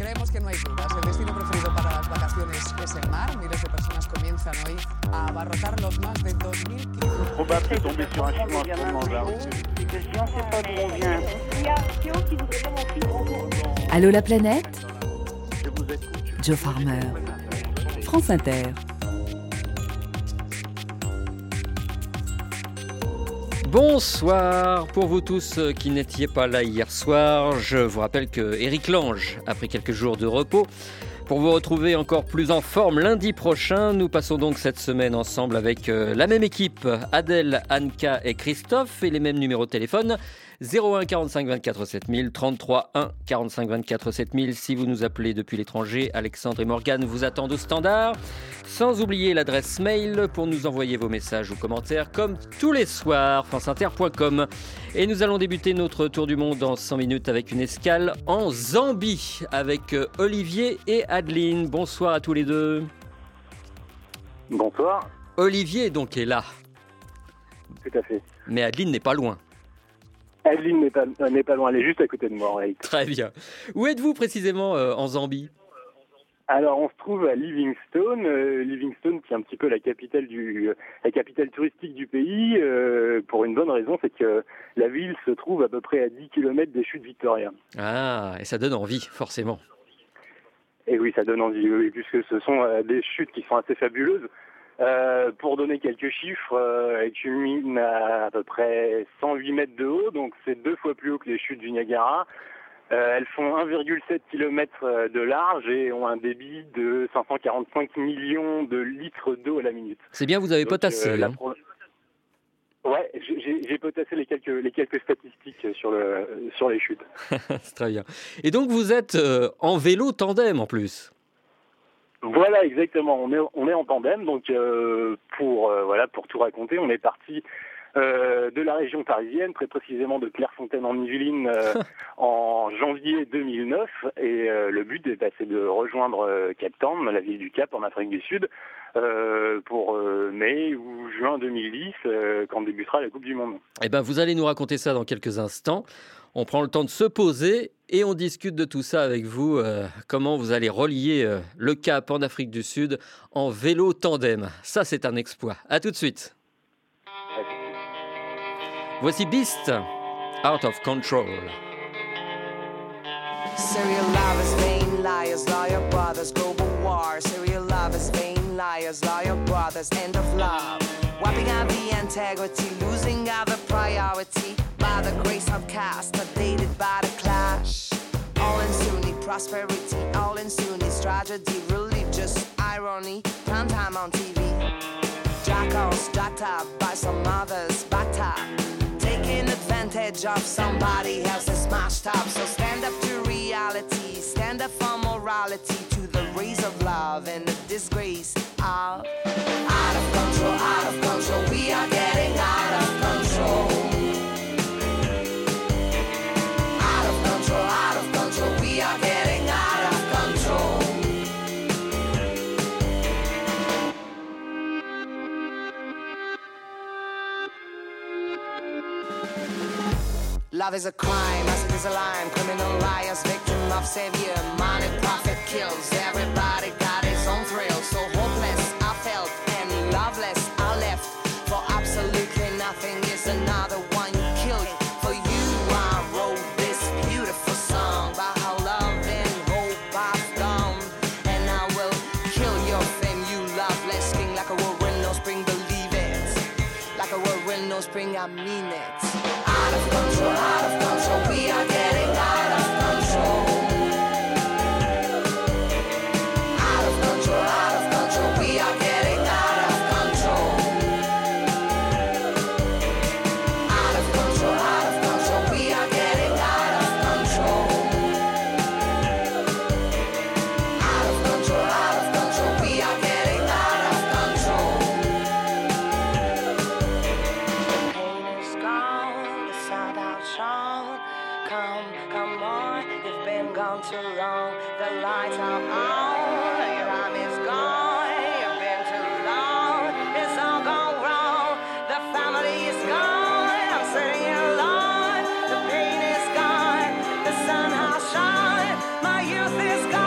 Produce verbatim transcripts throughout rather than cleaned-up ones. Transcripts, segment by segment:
Creemos que no hay dudas. El destino preferido para las vacaciones es el mar. Miles de personas comienzan hoy a abarrotar los más de dos mil kilómetros. Probable de tomber sur un chinois en ce moment-là. Si on sait pas d'où on vient. Il y a Théo qui voudrait bien aussi. Allô la planète? Je vous écoute. Joe Farmer. France Inter. Bonsoir pour vous tous qui n'étiez pas là hier soir. Je vous rappelle que Éric Lange a pris quelques jours de repos. Pour vous retrouver encore plus en forme lundi prochain, nous passons donc cette semaine ensemble avec la même équipe, Adèle, Anka et Christophe, et les mêmes numéros de téléphone, zéro un quarante-cinq vingt-quatre sept mille, trente-trois un quarante-cinq vingt-quatre sept mille. Si vous nous appelez depuis l'étranger, Alexandre et Morgane vous attendent au standard. Sans oublier l'adresse mail pour nous envoyer vos messages ou commentaires, comme tous les soirs, franceinter point com. Et nous allons débuter notre tour du monde en cent minutes avec une escale en Zambie, avec Olivier et Adeline. Bonsoir à tous les deux. Bonsoir. Olivier donc est là. Tout à fait. Mais Adeline n'est pas loin. Adeline n'est pas, euh, n'est pas loin, elle est juste à côté de moi. Ouais. Très bien. Où êtes-vous précisément euh, en Zambie ? Alors, on se trouve à Livingstone, euh, Livingstone qui est un petit peu la capitale du, euh, la capitale touristique du pays, euh, pour une bonne raison, c'est que la ville se trouve à peu près à dix kilomètres des chutes Victoria. Ah, et ça donne envie, forcément. Et oui, ça donne envie, oui, puisque ce sont euh, des chutes qui sont assez fabuleuses. Euh, pour donner quelques chiffres, euh, avec une mine à, à peu près cent huit mètres de haut, donc c'est deux fois plus haut que les chutes du Niagara. Euh, elles font un virgule sept kilomètres de large et ont un débit de cinq cent quarante-cinq millions de litres d'eau à la minute. C'est bien, vous avez Donc, potassé. euh, la hein. pro... Ouais, j'ai, j'ai potassé les quelques, les quelques statistiques sur, le, sur les chutes. C'est très bien. Et donc vous êtes euh, en vélo tandem en plus. Voilà, exactement. On est, on est en tandem, donc euh, pour, euh, voilà, pour tout raconter, on est parti euh, de la région parisienne, très précisément de Clairefontaine en Yvelines, euh, en janvier deux mille neuf. Et euh, le but, bah, c'est de rejoindre euh, Cape Town, la ville du Cap, en Afrique du Sud, euh, pour euh, mai ou juin deux mille dix, euh, quand débutera la Coupe du Monde. Eh ben, vous allez nous raconter ça dans quelques instants. On prend le temps de se poser et on discute de tout ça avec vous. Euh, comment vous allez relier euh, le Cap en Afrique du Sud en vélo tandem. Ça, c'est un exploit. À tout de suite. Voici Beast, Out of Control. Serial lovers, vain liars, lawyer brothers, global war. Serial lovers, vain liars, lawyer brothers, end of love. Wiping out the integrity, losing out the priority. By the grace of caste, dated by the clash. All in Sunni prosperity, all in Sunni's tragedy, religious irony, prime time on T V. Jackals jacked up by some others, backed taking advantage of somebody else's smashed up. So stand up to reality, stand up for morality, to the rays of love and the disgrace of out of control, out of control. We are getting out of control. Out of control, out of control. We are getting out of control. Love is a crime, acid is a lime. Criminal liars, victim of savior. Money, profit kills. Everybody got his own thrill. So hopeless I felt and loveless I left. For absolutely nothing is another one you killed. For you I wrote this beautiful song about how love and hope I've gone. And I will kill your fame, you loveless king. Like a whirlwind, no spring, believe it. Like a whirlwind, no spring, I mean it. Out of control, out of control, we are getting out of control. Out of control, out of control, we are getting out of control. Out of control, out of control, we are getting out of control. Out of control, out of control, we are getting out of control. Pain is gone, the sound outshone. Come, come on, you've been gone too long. The lights are on, your time is gone. You've been too long, it's all gone wrong. The family is gone, I'm sitting here alone. The pain is gone, the sun has shone. My youth is gone.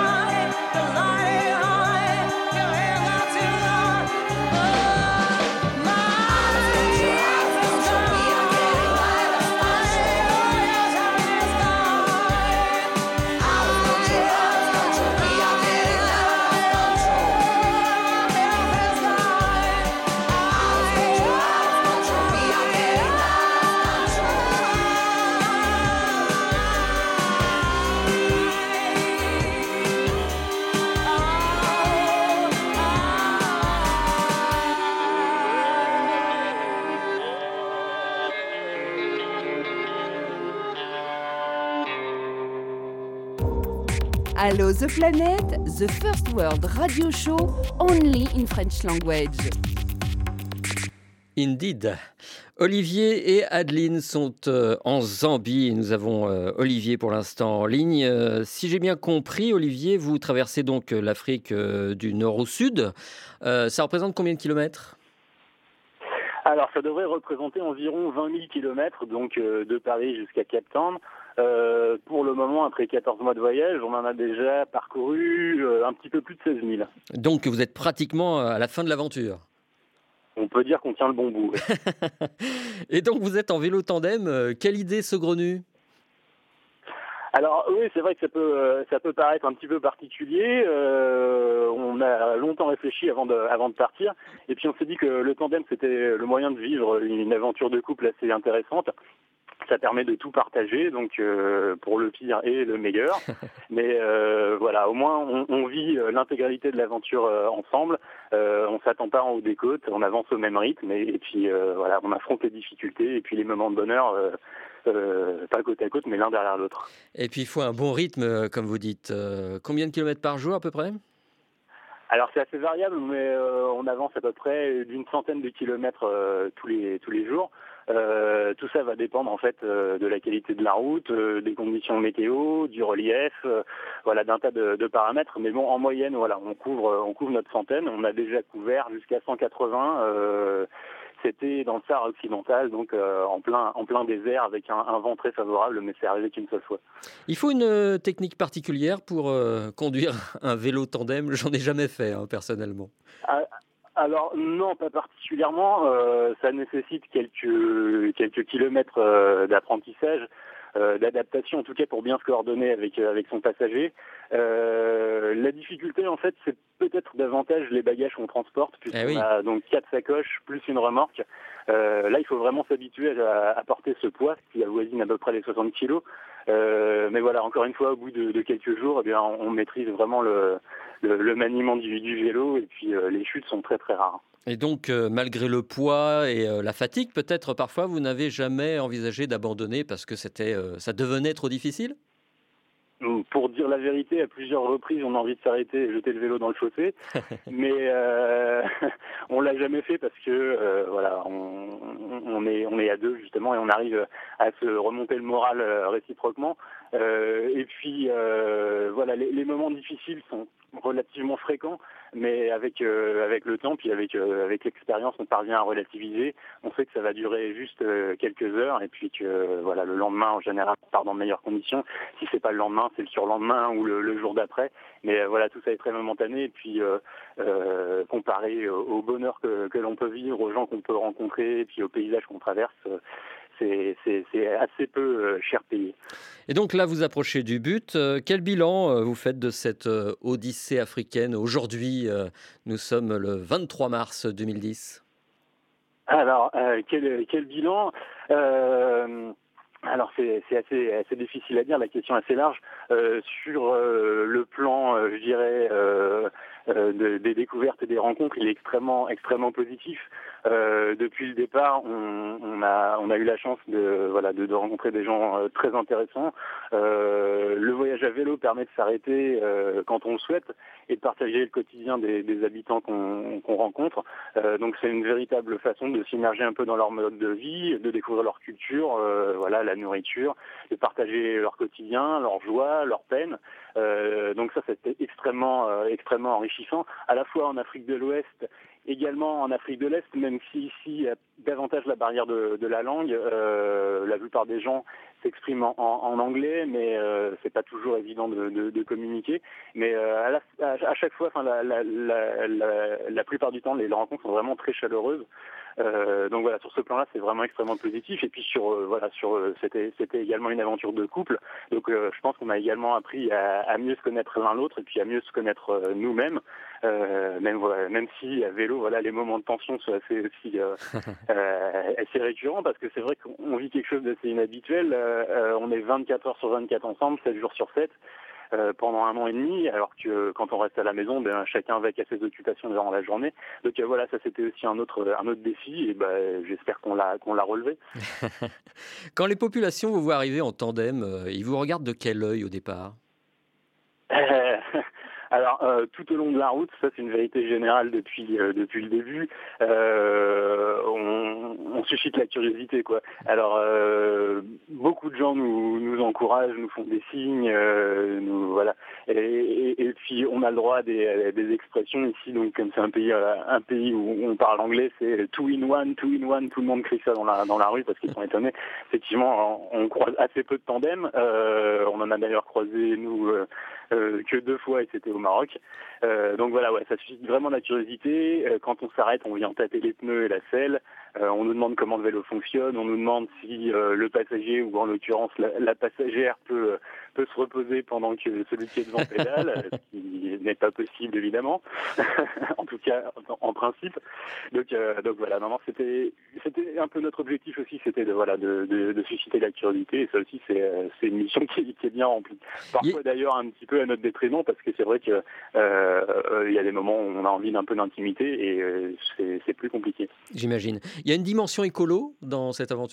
Allo The Planet, the first world radio show only in French language. Indeed. Olivier et Adeline sont euh, en Zambie. Nous avons euh, Olivier pour l'instant en ligne. Euh, si j'ai bien compris, Olivier, vous traversez donc euh, l'Afrique euh, du nord au sud. Euh, ça représente combien de kilomètres ? Alors, ça devrait représenter environ vingt mille kilomètres, donc euh, de Paris jusqu'à Cape Town. Euh, pour le moment, après quatorze mois de voyage, on en a déjà parcouru euh, un petit peu plus de seize mille. Donc, vous êtes pratiquement à la fin de l'aventure. On peut dire qu'on tient le bon bout. Ouais. Et donc, vous êtes en vélo tandem. Euh, quelle idée saugrenue ? Alors oui, c'est vrai que ça peut euh, ça peut paraître un petit peu particulier. Euh, on a longtemps réfléchi avant de avant de partir, et puis on s'est dit que le tandem c'était le moyen de vivre une aventure de couple assez intéressante. Ça permet de tout partager, donc euh, pour le pire et le meilleur. Mais euh, voilà, au moins on, on vit l'intégralité de l'aventure euh, ensemble. Euh, on s'attend pas en haut des côtes, on avance au même rythme, et, et puis euh, voilà, on affronte les difficultés et puis les moments de bonheur. Euh, Euh, pas côte à côte, mais l'un derrière l'autre. Et puis il faut un bon rythme, comme vous dites. Euh, combien de kilomètres par jour à peu près ? Alors c'est assez variable, mais euh, on avance à peu près d'une centaine de kilomètres euh, tous les tous les jours. Euh, tout ça va dépendre en fait euh, de la qualité de la route, euh, des conditions météo, du relief, euh, voilà, d'un tas de, de paramètres. Mais bon, en moyenne, voilà, on couvre on couvre notre centaine. On a déjà couvert jusqu'à cent quatre-vingts. Euh, C'était dans le Sahara occidental, donc euh, en plein en plein désert avec un, un vent très favorable, mais c'est arrivé qu'une seule fois. Il faut une euh, technique particulière pour euh, conduire un vélo tandem. J'en ai jamais fait hein, personnellement. Ah, alors non, pas particulièrement. Euh, ça nécessite quelques quelques kilomètres euh, d'apprentissage. Euh, d'adaptation en tout cas pour bien se coordonner avec euh, avec son passager. Euh, la difficulté en fait c'est peut-être davantage les bagages qu'on transporte puisqu'on eh oui. a donc quatre sacoches plus une remorque. Euh, là il faut vraiment s'habituer à, à porter ce poids qui avoisine à peu près les soixante kilos. Euh, mais voilà, encore une fois au bout de, de quelques jours, eh bien on, on maîtrise vraiment le, le, le maniement du, du vélo et puis euh, les chutes sont très très rares. Et donc, euh, malgré le poids et euh, la fatigue, peut-être parfois, vous n'avez jamais envisagé d'abandonner parce que c'était, euh, ça devenait trop difficile ? Pour dire la vérité, à plusieurs reprises, on a envie de s'arrêter et jeter le vélo dans le fossé, mais euh, on l'a jamais fait parce que euh, voilà, on, on est on est à deux justement et on arrive à se remonter le moral réciproquement. Euh, et puis euh, voilà, les, les moments difficiles sont relativement fréquents, mais avec euh, avec le temps, puis avec euh, avec l'expérience, on parvient à relativiser. On sait que ça va durer juste euh, quelques heures, et puis que euh, voilà, le lendemain en général, on part dans de meilleures conditions. Si c'est pas le lendemain, c'est le surlendemain ou le, le jour d'après. Mais euh, voilà, tout ça est très momentané. Et puis euh, euh, comparé au, au bonheur que, que l'on peut vivre, aux gens qu'on peut rencontrer, et puis aux paysages qu'on traverse. Euh, C'est, c'est, c'est assez peu euh, cher payé. Et donc là, vous approchez du but. Euh, quel bilan euh, vous faites de cette euh, odyssée africaine ? Aujourd'hui, euh, nous sommes le vingt-trois mars deux mille dix. Alors, euh, quel, quel bilan euh, Alors, c'est, c'est assez, assez difficile à dire, la question est assez large. Euh, sur euh, le plan, euh, je dirais, euh, euh, de, des découvertes et des rencontres, il est extrêmement, extrêmement positif. Euh, depuis le départ, on, on a on a eu la chance de voilà de, de rencontrer des gens euh, très intéressants. Euh, le voyage à vélo permet de s'arrêter euh, quand on le souhaite et de partager le quotidien des, des habitants qu'on, qu'on rencontre. Euh, donc c'est une véritable façon de s'immerger un peu dans leur mode de vie, de découvrir leur culture, euh, voilà la nourriture, de partager leur quotidien, leur joie, leur peine. Euh, donc ça c'était extrêmement euh, extrêmement enrichissant, à la fois en Afrique de l'Ouest. Également en Afrique de l'Est, même si ici il y a davantage la barrière de, de la langue, euh, la plupart des gens s'expriment en, en, en anglais, mais euh, c'est pas toujours évident de, de, de communiquer. Mais euh, à, la, à, à chaque fois, enfin la, la, la, la, la plupart du temps, les rencontres sont vraiment très chaleureuses. Euh, donc voilà, sur ce plan-là, c'est vraiment extrêmement positif. Et puis sur euh, voilà, sur euh, c'était c'était également une aventure de couple. Donc euh, je pense qu'on a également appris à, à mieux se connaître l'un l'autre et puis à mieux se connaître euh, nous-mêmes. Euh, même voilà, même si à vélo, voilà, les moments de tension sont assez aussi euh, euh, assez récurrents parce que c'est vrai qu'on vit quelque chose d'assez inhabituel. Euh, euh, on est vingt-quatre heures sur vingt-quatre ensemble, sept jours sur sept. Euh, pendant un an et demi, alors que quand on reste à la maison, ben, chacun va à ses occupations durant la journée. Donc euh, voilà, ça c'était aussi un autre, un autre défi et ben, j'espère qu'on l'a, qu'on l'a relevé. Quand les populations vous voient arriver en tandem, euh, ils vous regardent de quel œil au départ ? Euh, Alors, euh, tout au long de la route, ça c'est une vérité générale depuis euh, depuis le début, euh, on, on suscite la curiosité, quoi. Alors, euh, beaucoup de gens nous, nous encouragent, nous font des signes, euh, nous voilà. Et, et, et puis on a le droit à des, des expressions ici, donc comme c'est un pays euh, un pays où on parle anglais, c'est two in one, two in one, tout le monde crie ça dans la dans la rue parce qu'ils sont étonnés. Effectivement, on, on croise assez peu de tandems. Euh, on en a d'ailleurs croisé nous euh, euh, que deux fois et c'était au Maroc. Euh, donc voilà, ouais, ça suscite vraiment la curiosité. Euh, quand on s'arrête, on vient tâter les pneus et la selle. Euh, on nous demande comment le vélo fonctionne. On nous demande si euh, le passager ou en l'occurrence la, la passagère peut peut se reposer pendant que celui qui est devant pédale, ce qui n'est pas possible évidemment. En tout cas, en, en principe. Donc, euh, donc voilà, non, non, c'était c'était un peu notre objectif aussi, c'était de voilà de, de, de susciter la curiosité. Et ça aussi, c'est c'est une mission qui, qui est bien remplie. Parfois d'ailleurs un petit peu à notre détriment parce que c'est vrai que euh, il y a des moments où on a envie d'un peu d'intimité et euh, c'est, c'est plus compliqué. J'imagine. Il y a une dimension écolo dans cette aventure ?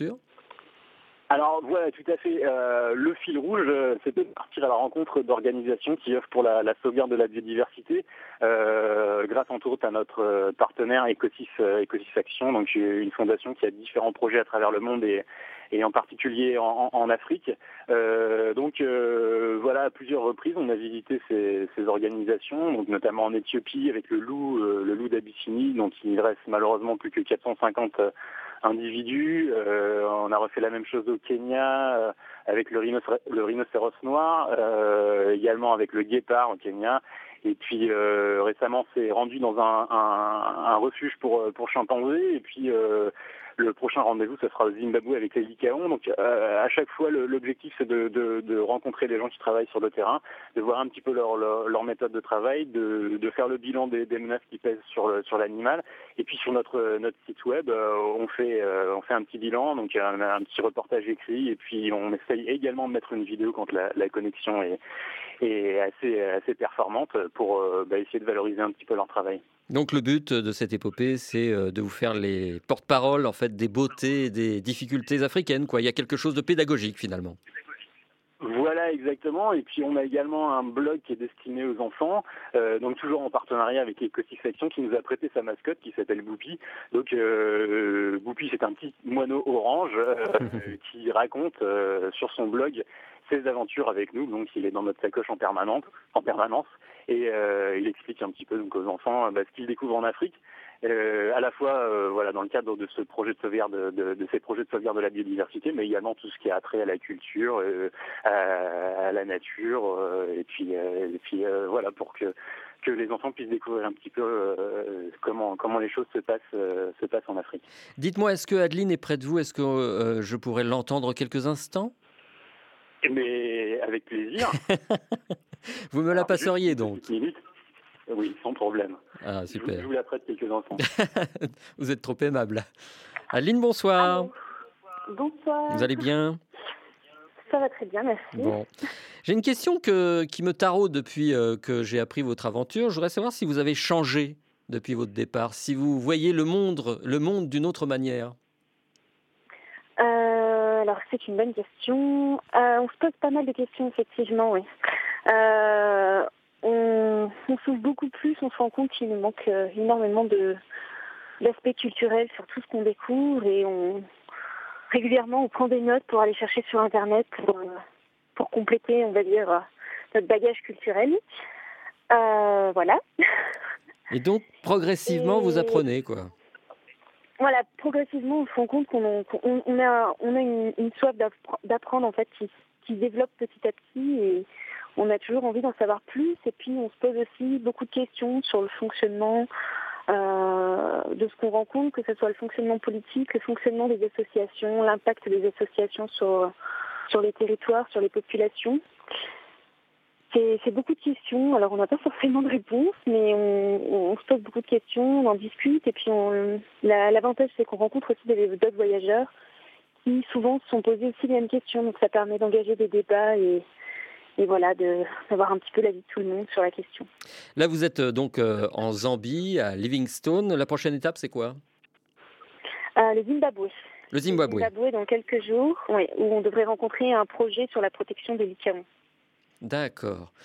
Alors voilà, tout à fait. Euh, le fil rouge, euh, c'était de partir à la rencontre d'organisations qui œuvrent pour la, la sauvegarde de la biodiversité, euh, grâce entre autres à notre partenaire Ecosis, euh, Ecosis Action, donc une fondation qui a différents projets à travers le monde et, et en particulier en, en Afrique. Euh, donc euh, voilà, à plusieurs reprises, on a visité ces, ces organisations, donc notamment en Éthiopie avec le loup, euh, le loup d'Abyssinie, donc il reste malheureusement plus que quatre cent cinquante euh, individus. Euh, on a refait la même chose au Kenya euh, avec le, rhinocéros, le rhinocéros noir, euh, également avec le guépard au Kenya. Et puis euh, récemment, c'est rendu dans un, un, un refuge pour pour chimpanzés. Et puis euh, le prochain rendez-vous, ce sera au Zimbabwe avec les licaons. Donc euh, à chaque fois, le, l'objectif, c'est de, de, de rencontrer les gens qui travaillent sur le terrain, de voir un petit peu leur, leur, leur méthode de travail, de, de faire le bilan des, des menaces qui pèsent sur, le, sur l'animal. Et puis sur notre, notre site web, euh, on, fait, euh, on fait un petit bilan, donc un, un petit reportage écrit. Et puis on essaye également de mettre une vidéo quand la, la connexion est, est assez, assez performante pour euh, bah, essayer de valoriser un petit peu leur travail. Donc le but de cette épopée, c'est de vous faire les porte-paroles en fait des beautés et des difficultés africaines, quoi. Il y a quelque chose de pédagogique finalement. Voilà, exactement. Et puis on a également un blog qui est destiné aux enfants, euh, donc toujours en partenariat avec Ecosis Action, qui nous a prêté sa mascotte qui s'appelle Boupi. Donc euh, Boupi, c'est un petit moineau orange euh, qui raconte euh, sur son blog ses aventures avec nous. Donc il est dans notre sacoche en permanence, en permanence, et euh, il explique un petit peu donc aux enfants bah, ce qu'il découvre en Afrique. Euh, à la fois euh, voilà dans le cadre de ce projet de sauvegarde de, de, de ces projets de sauvegarde de la biodiversité, mais également tout ce qui a trait à la culture, euh, à, à la nature, euh, et puis euh, et puis euh, voilà pour que que les enfants puissent découvrir un petit peu euh, comment comment les choses se passent euh, se passent en Afrique. Dites-moi, est-ce que Adeline est près de vous ? Est-ce que euh, je pourrais l'entendre quelques instants ? Mais avec plaisir. Vous me la Alors, passeriez donc. Oui, sans problème. Ah, super. Je vous la prête quelques instants. Vous êtes trop aimable. Adeline, bonsoir. Allô. Bonsoir. Vous allez bien ? Ça va très bien, merci. Bon. J'ai une question que, qui me taraude depuis euh, que j'ai appris votre aventure. Je voudrais savoir si vous avez changé depuis votre départ, si vous voyez le monde, le monde d'une autre manière. Euh, alors, c'est une bonne question. Euh, on se pose pas mal de questions, effectivement, oui. Euh, on, on s'ouvre beaucoup plus, on se rend compte qu'il nous manque euh, énormément de, d'aspects culturels sur tout ce qu'on découvre et on, régulièrement, on prend des notes pour aller chercher sur Internet pour, euh, pour compléter, on va dire, euh, notre bagage culturel. Euh, voilà. Et donc, progressivement, et... vous apprenez, quoi. Voilà, progressivement, on se rend compte qu'on, qu'on on a, on a une, une soif d'apprendre, en fait, qui, qui se développe petit à petit et on a toujours envie d'en savoir plus. Et puis, on se pose aussi beaucoup de questions sur le fonctionnement euh, de ce qu'on rencontre, que ce soit le fonctionnement politique, le fonctionnement des associations, l'impact des associations sur, sur les territoires, sur les populations. C'est, c'est beaucoup de questions. Alors, on n'a pas forcément de réponse, mais on, on se pose beaucoup de questions, on en discute. Et puis, on, la, l'avantage, c'est qu'on rencontre aussi des, d'autres voyageurs qui, souvent, se sont posés aussi les mêmes questions. Donc, ça permet d'engager des débats et, et voilà, de, d'avoir un petit peu l'avis de tout le monde sur la question. Là, vous êtes donc euh, en Zambie, à Livingstone. La prochaine étape, c'est quoi ? euh, Le Zimbabwe. Le Zimbabwe. Le Zimbabwe, dans quelques jours, oui, où on devrait rencontrer un projet sur la protection des licaons. D'accord.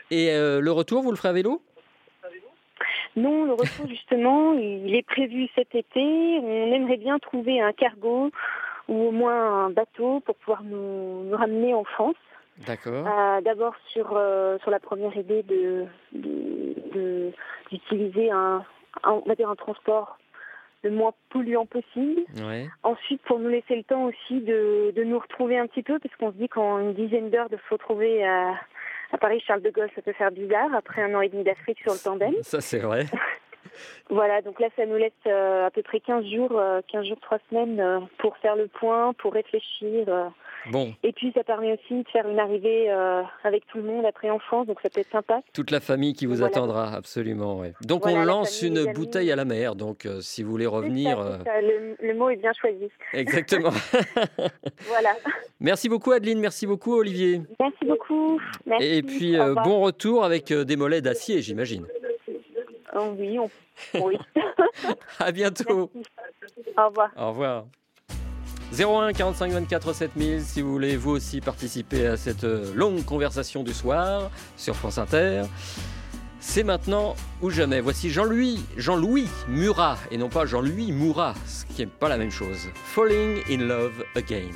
Et euh, le retour, vous le ferez à vélo ? Non, le retour justement, il est prévu cet été. On aimerait bien trouver un cargo ou au moins un bateau pour pouvoir nous, nous ramener en France. D'accord. Euh, d'abord sur euh, sur la première idée de, de, de d'utiliser un, un on va dire un transport le moins polluant possible. Ouais. Ensuite, pour nous laisser le temps aussi de, de nous retrouver un petit peu, parce qu'on se dit qu'en une dizaine d'heures de se retrouver à, à Paris Charles de Gaulle, ça peut faire bizarre après un an et demi d'Afrique sur le tandem. Ça, c'est vrai. Voilà, donc là, ça nous laisse euh, à peu près quinze jours, euh, quinze jours, trois semaines euh, pour faire le point, pour réfléchir. Euh, Bon. Et puis, ça permet aussi de faire une arrivée euh, avec tout le monde après en France, donc ça peut être sympa. Toute la famille qui vous Voilà. attendra, absolument. Ouais. Donc Voilà, on la lance famille, une les amis. bouteille à la mer. Donc euh, si vous voulez revenir, C'est ça, euh, c'est ça. Le, le mot est bien choisi. exactement. Voilà. Merci beaucoup Adeline, merci beaucoup Olivier. Merci beaucoup. Merci. Et puis Au euh, revoir. bon retour avec euh, des mollets d'acier, j'imagine. Oh, oui, on... oui. À bientôt. Merci. Au revoir. Au revoir. zéro un quarante-cinq vingt-quatre sept mille si vous voulez vous aussi participer à cette euh, longue conversation du soir sur France Inter. C'est maintenant ou jamais. Voici Jean-Louis, Jean-Louis Murat et non pas Jean-Louis Murat, ce qui n'est pas la même chose. Falling in Love Again.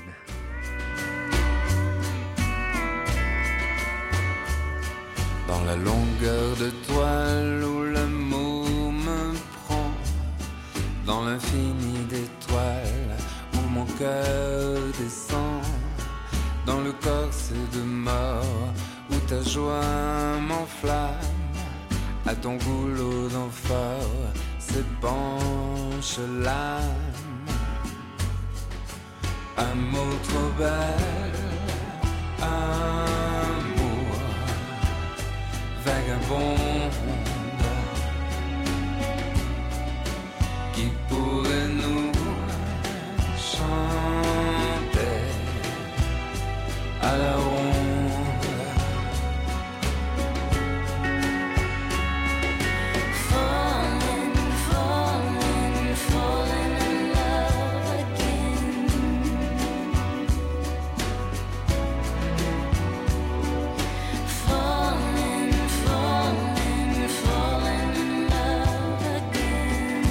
Dans la longueur de toile où l'amour me prend, dans l'infini d'étoiles où mon cœur descend, dans le corset de mort où ta joie m'enflamme, à ton goulot d'amphore s'épanche l'âme. Amour trop belle, amour vagabonde, qui pourrait nous chanter à la ronde. Falling, falling, falling in love again. Falling, falling, falling in love again.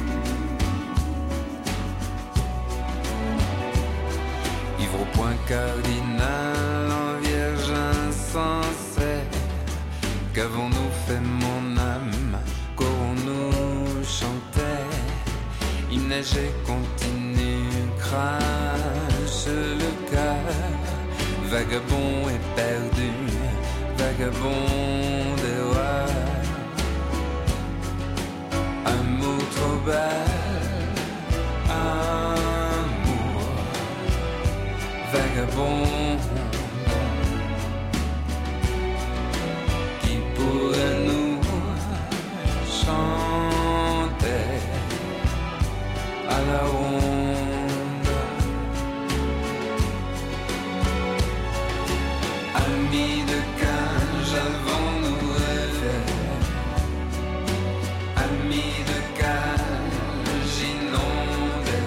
Ivre au point cardinal, en vierge insensée, qu'avons-nous fait mon âme, qu'aurons-nous chanté? Il neigeait continue, crache le cœur, vagabond et perdu, vagabond d'erreur. Amour trop belle, amour vagabond, qui pourrait nous chanter à la ronde. Amis de cage, avons-nous rêvé? Amis de cage inondés,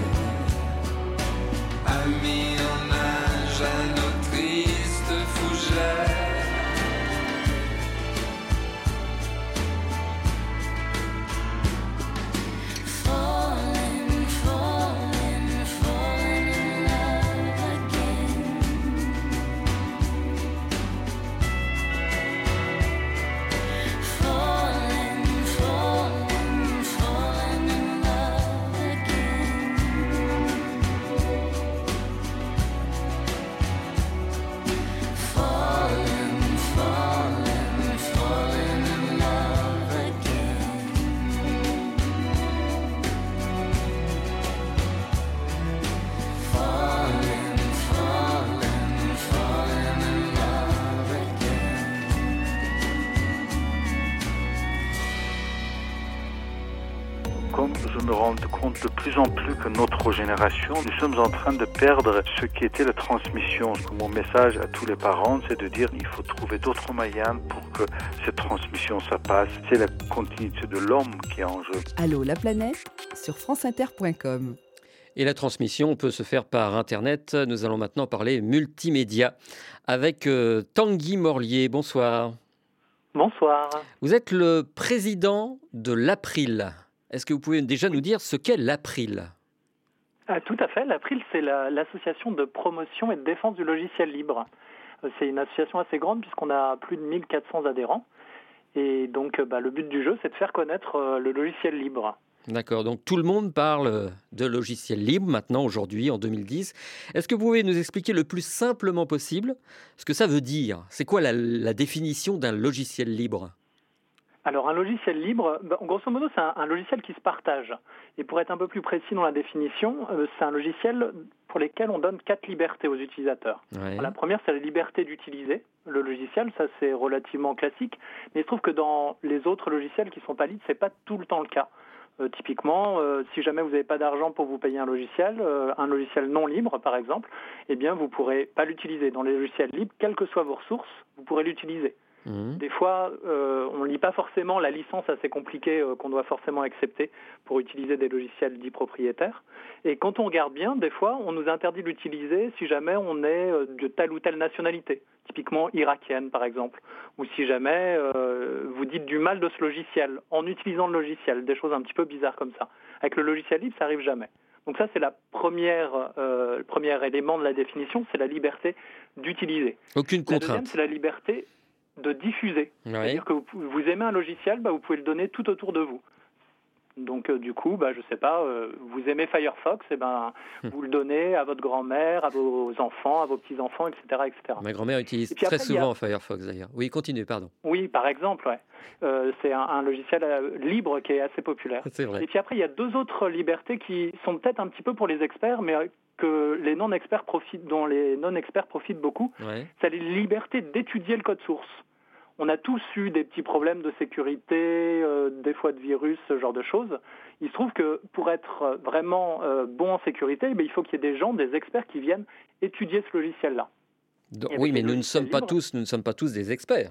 amis en âge à nos tristes fougères. Falling, falling, falling in love again. Falling, falling, falling in love again. Falling, falling, falling in love again. Falling, falling, falling in love again. Comme je me rends compte de plus en plus que notre génération, nous sommes en train de perdre ce qui était la transmission. Mon message à tous les parents, c'est de dire qu'il faut trouver d'autres moyens pour que cette transmission, ça passe. C'est la continuité de l'homme qui est en jeu. Allô la planète sur franceinter point com. Et la transmission peut se faire par Internet. Nous allons maintenant parler multimédia avec euh, Tanguy Morlier. Bonsoir. Bonsoir. Vous êtes le président de l'April. Est-ce que vous pouvez déjà nous dire ce qu'est l'April ? Ah, tout à fait. L'April, c'est la- l'association de promotion et de défense du logiciel libre. Euh, C'est une association assez grande puisqu'on a plus de mille quatre cents adhérents. Et donc, euh, bah, le but du jeu, c'est de faire connaître euh, le logiciel libre. D'accord, donc tout le monde parle de logiciel libre maintenant, aujourd'hui, en deux mille dix. Est-ce que vous pouvez nous expliquer le plus simplement possible ce que ça veut dire ? C'est quoi la, la définition d'un logiciel libre ? Alors, un logiciel libre, bah, grosso modo, c'est un, un logiciel qui se partage. Et pour être un peu plus précis dans la définition, euh, c'est un logiciel pour lequel on donne quatre libertés aux utilisateurs. Ouais. La première, c'est la liberté d'utiliser le logiciel. Ça, c'est relativement classique. Mais il se trouve que dans les autres logiciels qui sont pas libres, c'est pas tout le temps le cas. Euh, typiquement, euh, si jamais vous n'avez pas d'argent pour vous payer un logiciel, euh, un logiciel non libre par exemple, eh bien vous ne pourrez pas l'utiliser. Dans les logiciels libres, quelles que soient vos ressources, vous pourrez l'utiliser. Mmh. Des fois, euh, on ne lit pas forcément la licence assez compliquée euh, qu'on doit forcément accepter pour utiliser des logiciels dits propriétaires. Et quand on regarde bien, des fois, on nous interdit de l'utiliser si jamais on est euh, de telle ou telle nationalité, typiquement irakienne par exemple, ou si jamais euh, vous dites du mal de ce logiciel en utilisant le logiciel, des choses un petit peu bizarres comme ça. Avec le logiciel libre, ça arrive jamais. Donc ça, c'est la première, euh, le premier élément de la définition, c'est la liberté d'utiliser. Aucune La deuxième, contrainte. c'est la liberté de diffuser. Ouais. C'est-à-dire que vous, vous aimez un logiciel, bah, vous pouvez le donner tout autour de vous. Donc euh, du coup, bah, je sais pas, euh, vous aimez Firefox, et ben Hum. vous le donnez à votre grand-mère, à vos enfants, à vos petits-enfants, et cetera, et cetera. Ma grand-mère utilise Et puis très après, il y a- souvent Firefox d'ailleurs. Oui, continuez, pardon. Oui, par exemple, ouais. Euh, c'est un, un logiciel euh, libre qui est assez populaire. C'est vrai. Et puis après, il y a deux autres libertés qui sont peut-être un petit peu pour les experts, mais euh, que les non-experts profitent, dont les non-experts profitent beaucoup. Ouais. C'est la liberté d'étudier le code source. On a tous eu des petits problèmes de sécurité, euh, des fois de virus, ce genre de choses. Il se trouve que pour être vraiment euh, bon en sécurité, eh bien, il faut qu'il y ait des gens, des experts qui viennent étudier ce logiciel-là. Donc, Et avec oui, mais les nous ne logiciels sommes pas libres- tous, nous ne sommes pas tous des experts.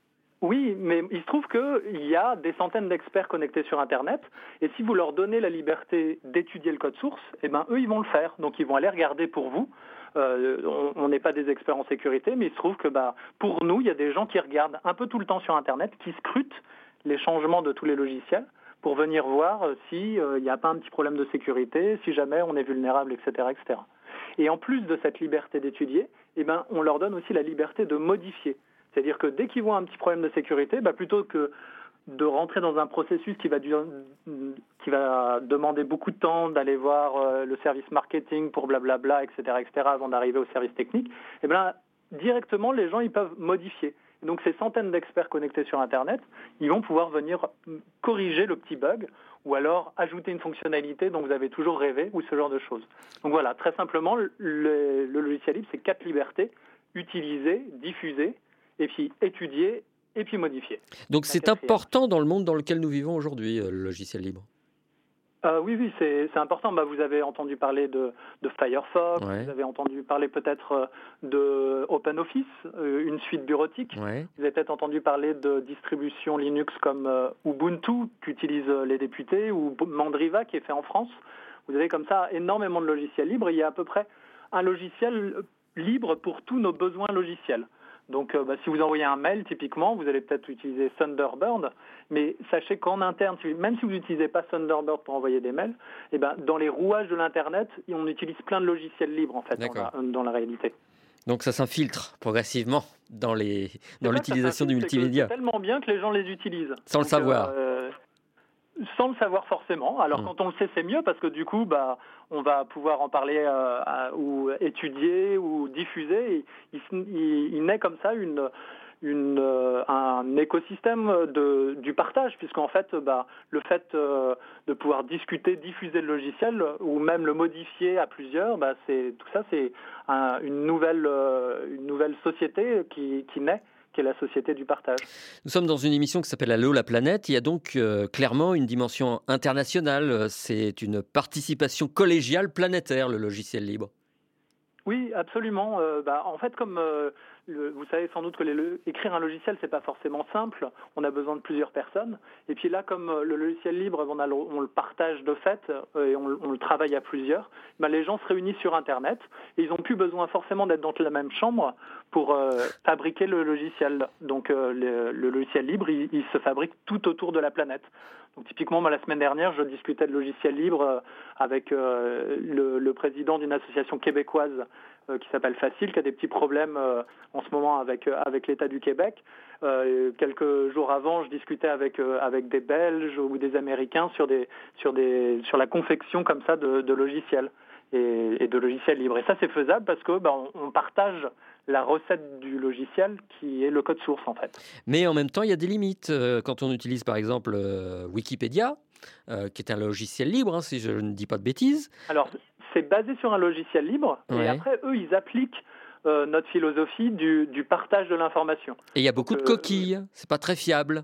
Oui, mais il se trouve qu'il y a des centaines d'experts connectés sur Internet, et si vous leur donnez la liberté d'étudier le code source, eh ben, eux, ils vont le faire. Donc, ils vont aller regarder pour vous. Euh, on- on n'est pas des experts en sécurité, mais il se trouve que bah, pour nous, il y a des gens qui regardent un peu tout le temps sur Internet, qui scrutent les changements de tous les logiciels pour venir voir euh, s'il n'y a pas un petit problème de sécurité, si jamais on est vulnérable, et cetera, et cetera. Et en plus de cette liberté d'étudier, eh ben, on leur donne aussi la liberté de modifier. C'est-à-dire que dès qu'ils voient un petit problème de sécurité, bah, plutôt que de rentrer dans un processus qui va, durer- qui va demander beaucoup de temps, d'aller voir euh, le service marketing pour blablabla, et cetera, et cetera, avant d'arriver au service technique, eh bien, directement, les gens ils peuvent modifier. Et donc ces centaines d'experts connectés sur Internet, ils vont pouvoir venir corriger le petit bug ou alors ajouter une fonctionnalité dont vous avez toujours rêvé ou ce genre de choses. Donc voilà, très simplement, le, le logiciel libre, c'est quatre libertés: utiliser, diffuser, et puis étudier, et puis modifier. Donc La c'est quatrième. important dans le monde dans lequel nous vivons aujourd'hui, euh, le logiciel libre. Euh, oui, oui, c'est c'est important. Bah, vous avez entendu parler de, de Firefox, Ouais. vous avez entendu parler peut-être euh, de OpenOffice, euh, une suite bureautique. Ouais. Vous avez peut-être entendu parler de distributions Linux comme euh, Ubuntu, qu'utilisent euh, les députés, ou Mandriva, qui est fait en France. Vous avez comme ça énormément de logiciels libres. Il y a à peu près un logiciel libre pour tous nos besoins logiciels. Donc, euh, bah, si vous envoyez un mail, typiquement, vous allez peut-être utiliser Thunderbird, mais sachez qu'en interne, si- même si vous n'utilisez pas Thunderbird pour envoyer des mails, eh ben, dans les rouages de l'Internet, on utilise plein de logiciels libres, en fait, dans D'accord. la, dans la réalité. Donc ça s'infiltre progressivement dans les C'est dans pas l'utilisation ça, du c'est que multimédia. C'est tellement bien que les gens les utilisent. Sans le Donc, savoir. euh, sans le savoir forcément. Alors Mm. quand on le sait, c'est mieux parce que du coup, bah, on va pouvoir en parler euh, à- ou étudier ou diffuser. Et il, se- il- il naît comme ça une, une, euh, un écosystème de, du partage, puisqu'en fait, bah, le fait euh, de pouvoir discuter, diffuser le logiciel ou même le modifier à plusieurs, bah, c'est, tout ça, c'est un- une, nouvelle, euh, une nouvelle société qui, qui naît, qui est la société du partage. Nous sommes dans une émission qui s'appelle Allô la planète. Il y a donc euh, clairement une dimension internationale. C'est une participation collégiale planétaire, le logiciel libre. Oui, absolument. Euh, bah, en fait, comme euh, le, vous savez sans doute que les, le, écrire un logiciel, c'est pas forcément simple. On a besoin de plusieurs personnes. Et puis là, comme euh, le logiciel libre, on, a le, on le partage de fait euh, et on, on le travaille à plusieurs, ben, les gens se réunissent sur Internet et ils n'ont plus besoin forcément d'être dans la même chambre pour euh, fabriquer le logiciel. Donc euh, le, le logiciel libre, il, il se fabrique tout autour de la planète. Donc typiquement, moi, la semaine dernière, je discutais de logiciel libre euh, avec euh, le, le président d'une association québécoise euh, qui s'appelle Facile, qui a des petits problèmes euh, en ce moment avec euh, avec l'État du Québec. Euh, quelques jours avant, je discutais avec euh, avec des Belges ou des Américains sur des sur des sur la confection comme ça de, de logiciels et, et de logiciels libres. Et ça, c'est faisable parce que ben, on, on partage la recette du logiciel qui est le code source en fait. Mais en même temps, il y a des limites. Euh, Quand on utilise par exemple euh, Wikipédia, euh, qui est un logiciel libre, hein, si je ne dis pas de bêtises. Alors, c'est basé sur un logiciel libre, Ouais. et après, eux, ils appliquent euh, notre philosophie du, du partage de l'information. Et il y a beaucoup de Euh, coquilles, c'est pas très fiable.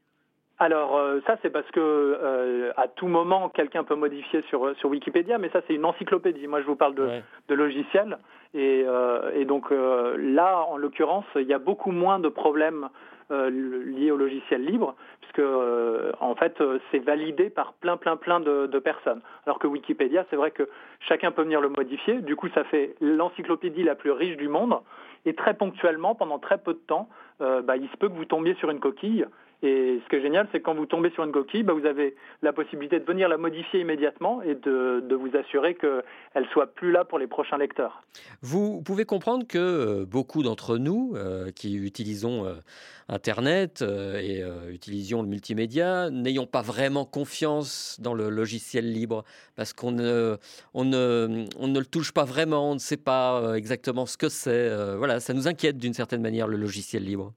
Alors euh, ça c'est parce que euh, à tout moment quelqu'un peut modifier sur sur Wikipédia, mais ça c'est une encyclopédie. Moi je vous parle de, Ouais. de logiciels et, euh, et donc euh, là en l'occurrence il y a beaucoup moins de problèmes euh, liés au logiciel libre puisque euh, en fait euh, c'est validé par plein plein plein de, de personnes. Alors que Wikipédia c'est vrai que chacun peut venir le modifier. Du coup ça fait l'encyclopédie la plus riche du monde et très ponctuellement pendant très peu de temps euh, bah, il se peut que vous tombiez sur une coquille. Et ce qui est génial, c'est que quand vous tombez sur une coquille, bah, vous avez la possibilité de venir la modifier immédiatement et de, de vous assurer qu'elle ne soit plus là pour les prochains lecteurs. Vous pouvez comprendre que euh, beaucoup d'entre nous euh, qui utilisons euh, Internet euh, et euh, utilisons le multimédia n'ayons pas vraiment confiance dans le logiciel libre parce qu'on ne, on ne, on ne le touche pas vraiment, on ne sait pas euh, exactement ce que c'est. Euh, voilà, ça nous inquiète d'une certaine manière le logiciel libre.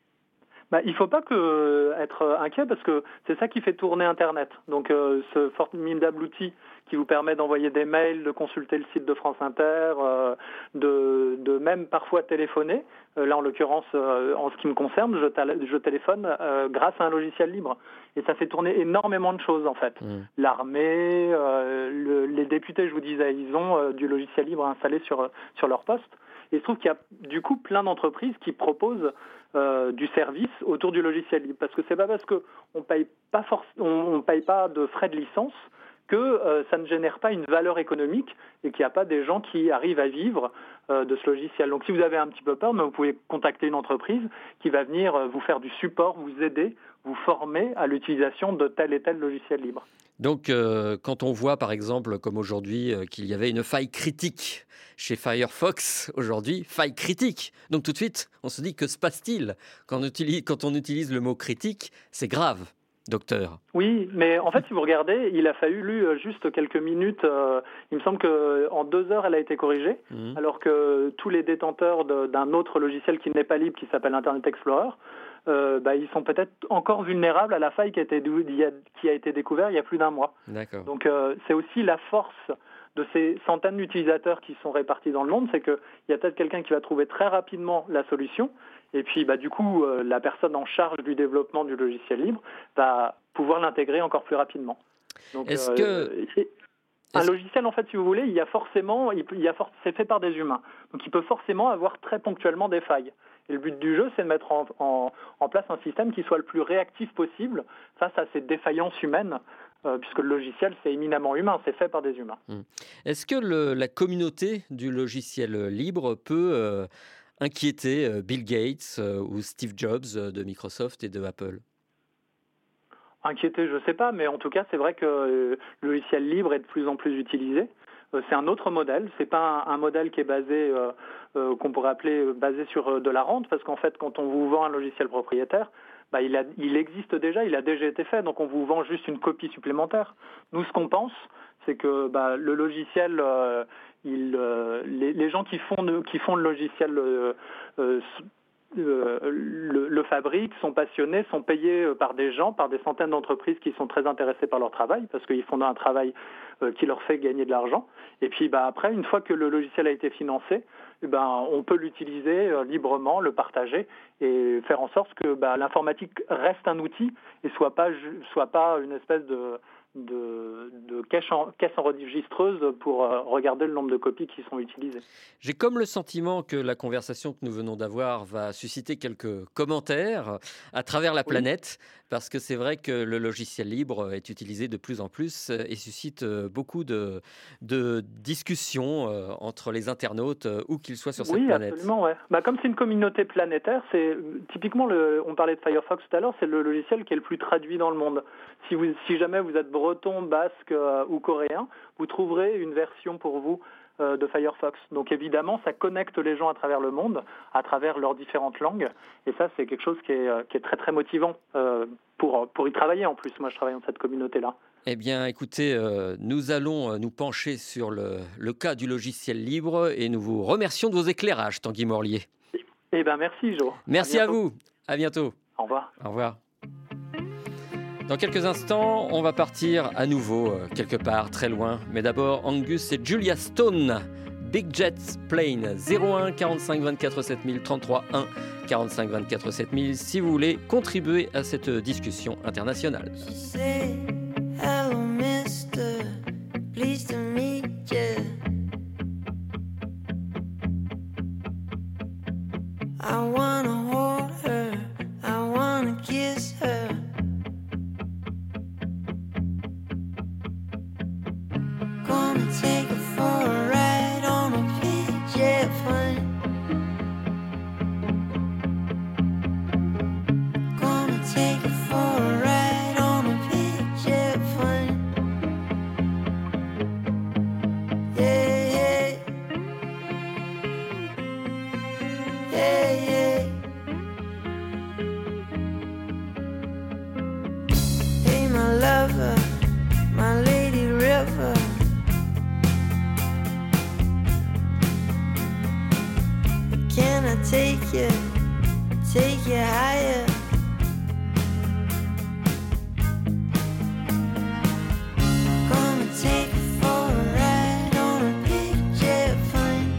Bah, il ne faut pas que, être inquiet parce que c'est ça qui fait tourner Internet. Donc euh, ce formidable outil qui vous permet d'envoyer des mails, de consulter le site de France Inter, euh, de, de même parfois téléphoner. Euh, là en l'occurrence, euh, en ce qui me concerne, je, tal- je téléphone euh, grâce à un logiciel libre. Et ça fait tourner énormément de choses en fait. Mmh. L'armée, euh, le, les députés, je vous disais, ils ont euh, du logiciel libre installé sur, sur leur poste. Et il se trouve qu'il y a du coup plein d'entreprises qui proposent euh, du service autour du logiciel libre. Parce que c'est pas parce qu'on paye pas forc- on, on paye pas de frais de licence que euh, ça ne génère pas une valeur économique et qu'il n'y a pas des gens qui arrivent à vivre euh, de ce logiciel. Donc si vous avez un petit peu peur, mais vous pouvez contacter une entreprise qui va venir euh, vous faire du support, vous aider, vous former à l'utilisation de tel et tel logiciel libre. Donc, euh, quand on voit, par exemple, comme aujourd'hui, euh, qu'il y avait une faille critique chez Firefox, aujourd'hui, faille critique. Donc, tout de suite, on se dit, que se passe-t-il quand on utilise, quand on utilise le mot critique, c'est grave, docteur. Oui, mais en fait, si vous regardez, il a fallu juste quelques minutes. Euh, il me semble qu'en deux heures, elle a été corrigée, mmh. alors que tous les détenteurs de, d'un autre logiciel qui n'est pas libre, qui s'appelle Internet Explorer, Euh, bah, ils sont peut-être encore vulnérables à la faille qui a été, qui a été découverte il y a plus d'un mois. D'accord. Donc euh, c'est aussi la force de ces centaines d'utilisateurs qui sont répartis dans le monde, c'est qu'il y a peut-être quelqu'un qui va trouver très rapidement la solution, et puis bah, du coup euh, la personne en charge du développement du logiciel libre va pouvoir l'intégrer encore plus rapidement. Donc, Est-ce euh, que... et, un logiciel, en fait, si vous voulez, il y a forcément, il y a for- c'est fait par des humains, donc il peut forcément avoir très ponctuellement des failles. Et le but du jeu, c'est de mettre en, en, en place un système qui soit le plus réactif possible face à ces défaillances humaines, euh, puisque le logiciel, c'est éminemment humain, c'est fait par des humains. Mmh. Est-ce que le, la communauté du logiciel libre peut euh, inquiéter euh, Bill Gates euh, ou Steve Jobs euh, de Microsoft et de Apple ? Inquiéter, je ne sais pas, mais en tout cas, c'est vrai que euh, le logiciel libre est de plus en plus utilisé. Euh, c'est un autre modèle, c'est pas un, un modèle qui est basé, euh, euh, qu'on pourrait appeler euh, basé sur euh, de la rente, parce qu'en fait, quand on vous vend un logiciel propriétaire, bah, il, a, il existe déjà, il a déjà été fait, donc on vous vend juste une copie supplémentaire. Nous, ce qu'on pense, c'est que bah, le logiciel, euh, il, euh, les, les gens qui font, de, qui font le logiciel euh, euh, Euh, le, le fabriquent, sont passionnés, sont payés par des gens, par des centaines d'entreprises qui sont très intéressés par leur travail, parce qu'ils font un travail euh, qui leur fait gagner de l'argent. Et puis bah, après, une fois que le logiciel a été financé, eh ben, on peut l'utiliser euh, librement, le partager et faire en sorte que bah, l'informatique reste un outil et soit pas, soit pas une espèce de, de, de caisse, en, caisse enregistreuse pour euh, regarder le nombre de copies qui sont utilisées. J'ai comme le sentiment que la conversation que nous venons d'avoir va susciter quelques commentaires à travers la planète, oui. Parce que c'est vrai que le logiciel libre est utilisé de plus en plus et suscite beaucoup de, de discussions entre les internautes, où qu'ils soient sur cette oui, planète. Oui, absolument, ouais. Bah, comme c'est une communauté planétaire, c'est typiquement, le, on parlait de Firefox tout à l'heure, c'est le logiciel qui est le plus traduit dans le monde. Si, vous, si jamais vous êtes breton, basque euh, ou coréen, vous trouverez une version pour vous euh, de Firefox. Donc évidemment, ça connecte les gens à travers le monde, à travers leurs différentes langues. Et ça, c'est quelque chose qui est, qui est très très motivant euh, pour, pour y travailler en plus. Moi, je travaille dans cette communauté-là. Eh bien, écoutez, euh, nous allons nous pencher sur le, le cas du logiciel libre et nous vous remercions de vos éclairages, Tanguy Morlier. Eh bien, merci, Jo. Merci à, à vous. À bientôt. Au revoir. Au revoir. Dans quelques instants, on va partir à nouveau euh, quelque part très loin. Mais d'abord, Angus et Julia Stone. Big Jet Plane, zéro un quarante-cinq vingt-quatre sept mille, trente-trois un quarante-cinq vingt-quatre sept mille, si vous voulez contribuer à cette discussion internationale. Hello, mister, pleased to meet you. I wanna hold her, I wanna kiss her. Gonna take her for a ride on a big jet plane. Gonna take her for a ride on a big jet plane. Yeah, yeah. Yeah, yeah. Hey, my lover, my lady river. Can I take you, take you higher? Gonna take you for a ride on a big jet plane.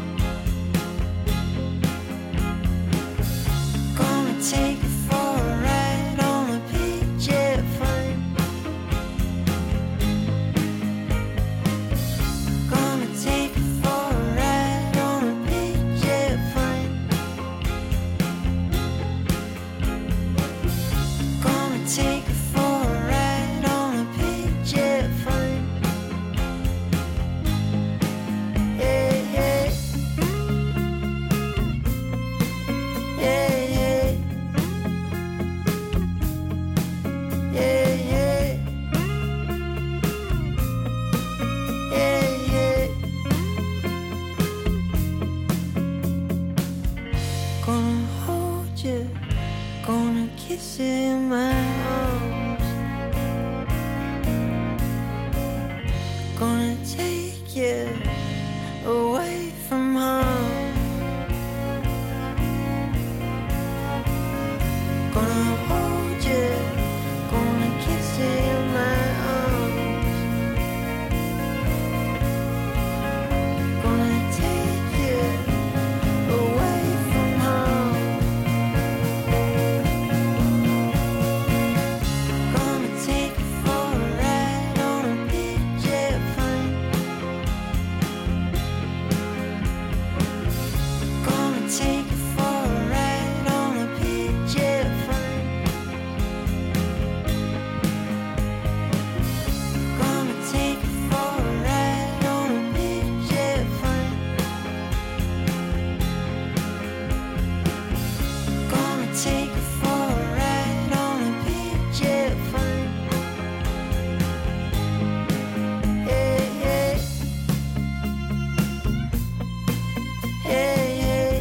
Gonna take you for a ride on a big jet plane. Gonna take you for a ride on a big jet plane. Gonna take you for a ride on a big jet plane. Yeah, yeah. Yeah, yeah. Yeah, yeah. Yeah, yeah. Gonna hold you, gonna kiss you in my arms. Gonna take you away from home. Gonna hold you, gonna kiss you in my arms. Gonna take you away from home. Gonna take you for a ride on a big jet plane. Gonna take you for a ride on a big jet plane. Gonna take you for a ride on a big jet plane. Gonna take you for a ride on a big jet plane. Yeah, yeah. Yeah, yeah.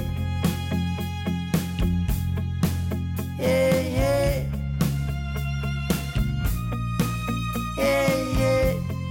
Yeah, yeah. Yeah, yeah.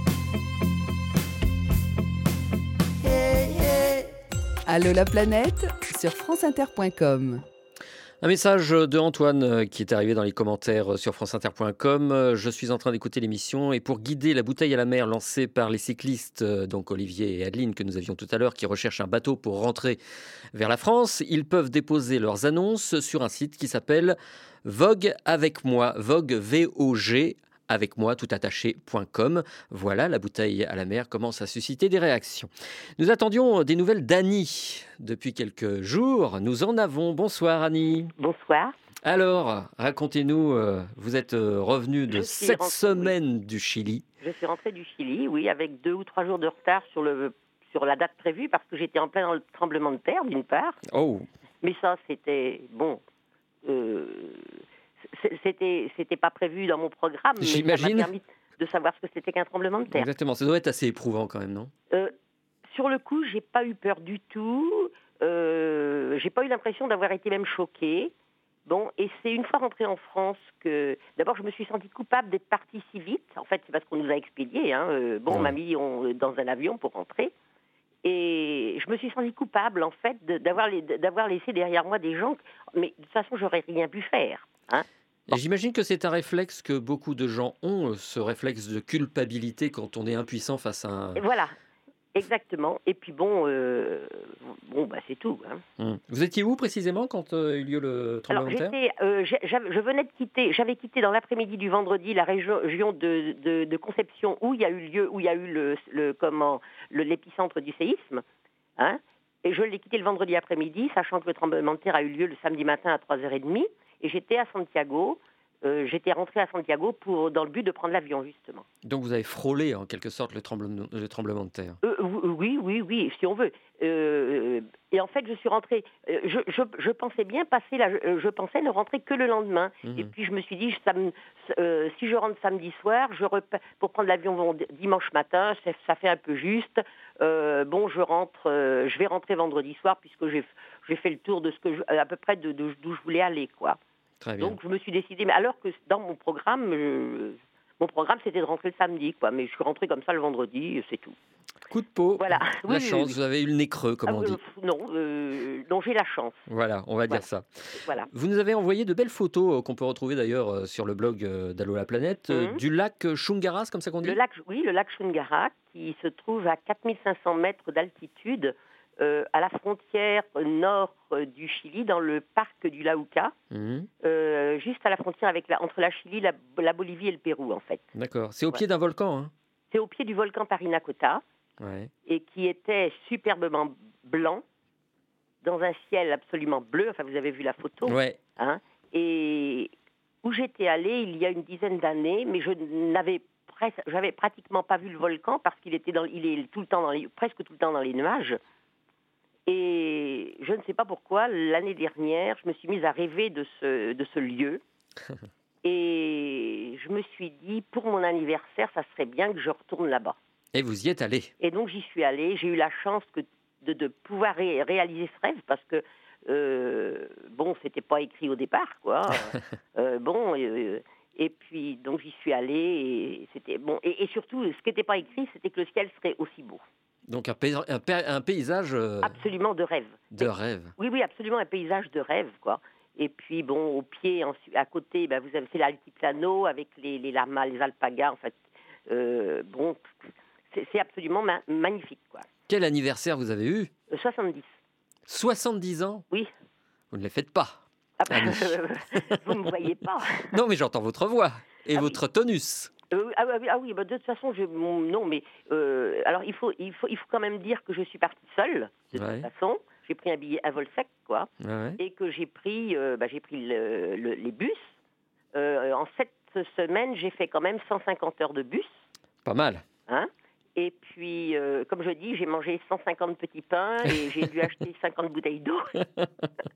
Yeah, yeah. Allô la planète sur franceinter point com. Un message de Antoine qui est arrivé dans les commentaires sur franceinter point com. Je suis en train d'écouter l'émission et pour guider la bouteille à la mer lancée par les cyclistes, donc Olivier et Adeline que nous avions tout à l'heure, qui recherchent un bateau pour rentrer vers la France, ils peuvent déposer leurs annonces sur un site qui s'appelle Vogue avec moi, Vogue V O G avec moi, toutattaché point com. Voilà, la bouteille à la mer commence à susciter des réactions. Nous attendions des nouvelles d'Annie depuis quelques jours. Nous en avons. Bonsoir Annie. Bonsoir. Alors, racontez-nous, euh, vous êtes euh, revenu de cette rentrée, semaine oui. du Chili. Je suis rentrée du Chili, oui, avec deux ou trois jours de retard sur, le, sur la date prévue parce que j'étais en plein dans le tremblement de terre, d'une part. Oh. Mais ça, c'était, bon... Euh, C'était, c'était pas prévu dans mon programme, mais J'imagine. ça m'a permis de savoir ce que c'était qu'un tremblement de terre. Exactement, ça doit être assez éprouvant quand même, non ? euh, Sur le coup, j'ai pas eu peur du tout. Euh, j'ai pas eu l'impression d'avoir été même choquée. Bon, et c'est une fois rentrée en France que, d'abord, je me suis sentie coupable d'être partie si vite. En fait, c'est parce qu'on nous a expédiés. Hein. Euh, bon, ouais. On m'a mis on, dans un avion pour rentrer. Et je me suis sentie coupable, en fait, de, d'avoir, les, d'avoir laissé derrière moi des gens. Mais de toute façon, j'aurais rien pu faire. Hein. Et j'imagine que c'est un réflexe que beaucoup de gens ont, ce réflexe de culpabilité quand on est impuissant face à un... Et voilà, exactement. Et puis bon, euh, bon bah, c'est tout. Hein. Hum. Vous étiez où précisément quand euh, a eu lieu le tremblement de terre ? Alors, j'étais, euh, je venais de quitter, j'avais quitté dans l'après-midi du vendredi la région de, de, de Concepción où il y a eu lieu, où il y a eu le, le, comment, le, l'épicentre du séisme. Hein, et je l'ai quitté le vendredi après-midi, sachant que le tremblement de terre a eu lieu le samedi matin à trois heures trente. Et j'étais à Santiago, euh, j'étais rentrée à Santiago pour, dans le but de prendre l'avion, justement. Donc vous avez frôlé, en quelque sorte, le tremblement, le tremblement de terre. euh, Oui, oui, oui, si on veut. Euh, et en fait, je suis rentrée, euh, je, je, je pensais bien passer, la, je, je pensais ne rentrer que le lendemain. Mmh. Et puis je me suis dit, ça me, euh, si je rentre samedi soir, je rep- pour prendre l'avion dimanche matin, ça, ça fait un peu juste. Euh, bon, je rentre, euh, je vais rentrer vendredi soir, puisque j'ai, j'ai fait le tour de ce que je, à peu près de, de, d'où je voulais aller, quoi. Très bien. Donc je me suis décidée, mais alors que dans mon programme, je, mon programme c'était de rentrer le samedi, quoi. Mais je suis rentrée comme ça le vendredi, c'est tout. Coup de peau. Voilà. La oui, chance, oui. Vous avez eu le nez creux, comme ah, on dit. Euh, non, euh, non, j'ai la chance. Voilà, on va voilà. dire ça. Voilà. Vous nous avez envoyé de belles photos euh, qu'on peut retrouver d'ailleurs euh, sur le blog euh, d'Allo la planète, euh, mmh. du lac Chungaras, comme ça qu'on dit. Le lac, oui, le lac Chungaras, qui se trouve à quatre mille cinq cents mètres d'altitude. Euh, à la frontière nord euh, du Chili, dans le parc du Lauca, mmh. euh, juste à la frontière avec la, entre la Chili, la, la Bolivie et le Pérou, en fait. D'accord. C'est au ouais. pied d'un volcan, hein ? C'est au pied du volcan Parinacota, ouais. et qui était superbement blanc, dans un ciel absolument bleu. Enfin, vous avez vu la photo. Ouais. Hein, et où j'étais allée il y a une dizaine d'années, mais je n'avais presque, j'avais pratiquement pas vu le volcan parce qu'il était dans, il est tout le temps dans les, presque tout le temps dans les nuages. Et je ne sais pas pourquoi, l'année dernière, je me suis mise à rêver de ce, de ce lieu. Et je me suis dit, pour mon anniversaire, ça serait bien que je retourne là-bas. Et vous y êtes allée ? Et donc, j'y suis allée. J'ai eu la chance que de, de pouvoir ré- réaliser ce rêve parce que, euh, bon, c'était pas écrit au départ, quoi. euh, bon, euh, et puis, donc, j'y suis allée. Et, c'était, bon, et, et surtout, ce qui n'était pas écrit, c'était que le ciel serait aussi beau. Donc un, pays, un, un paysage... Euh, absolument de rêve. De Mais, rêve. Oui, oui, absolument un paysage de rêve, quoi. Et puis, bon, au pied, en, à côté, ben, vous avez c'est l'altiplano avec les, les lamas, les alpagas, en fait. Euh, bon, c'est, c'est absolument ma- magnifique, quoi. Quel anniversaire vous avez eu ? euh, soixante-dix. soixante-dix ans ? Oui. Vous ne les faites pas. Ah bah, vous ne me voyez pas. Non, mais j'entends votre voix et ah, votre oui. tonus. Euh, ah, ah, ah oui, bah, de toute façon, je, mon, non, mais euh, alors il faut, il faut, il faut quand même dire que je suis partie seule de ouais. toute façon. J'ai pris un billet à vol sec, quoi, ouais. et que j'ai pris, euh, bah, j'ai pris le, le, les bus. Euh, en sept semaines, j'ai fait quand même cent cinquante heures de bus. Pas mal. Hein ? Et puis, euh, comme je dis, j'ai mangé cent cinquante petits pains et j'ai dû acheter cinquante bouteilles d'eau. Hein ?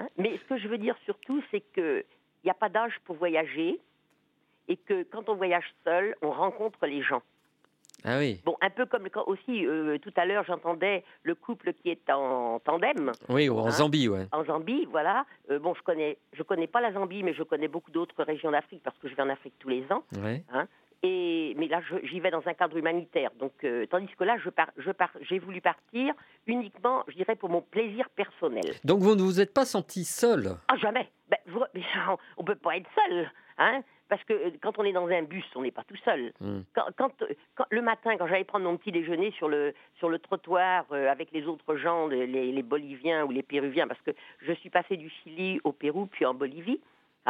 Mais ce que je veux dire surtout, c'est qu'il n'y a pas d'âge pour voyager. Et que quand on voyage seul, on rencontre les gens. Ah oui. Bon, un peu comme quand aussi, euh, tout à l'heure, j'entendais le couple qui est en tandem. Oui, ou en hein, Zambie, ouais. En Zambie, voilà. Euh, bon, je connais, je connais pas la Zambie, mais je connais beaucoup d'autres régions d'Afrique parce que je vais en Afrique tous les ans. Ouais. Hein. Et mais là, je, j'y vais dans un cadre humanitaire. Donc, euh, tandis que là, je pars, je pars, j'ai voulu partir uniquement, je dirais, pour mon plaisir personnel. Donc, vous ne vous êtes pas senti seul ? Ah, jamais. Ben, vous, on peut pas être seul, hein. Parce que quand on est dans un bus, on n'est pas tout seul. Mmh. Quand, quand, quand, le matin, quand j'allais prendre mon petit déjeuner sur le, sur le trottoir euh, avec les autres gens, les, les Boliviens ou les Péruviens, parce que je suis passée du Chili au Pérou puis en Bolivie, hein,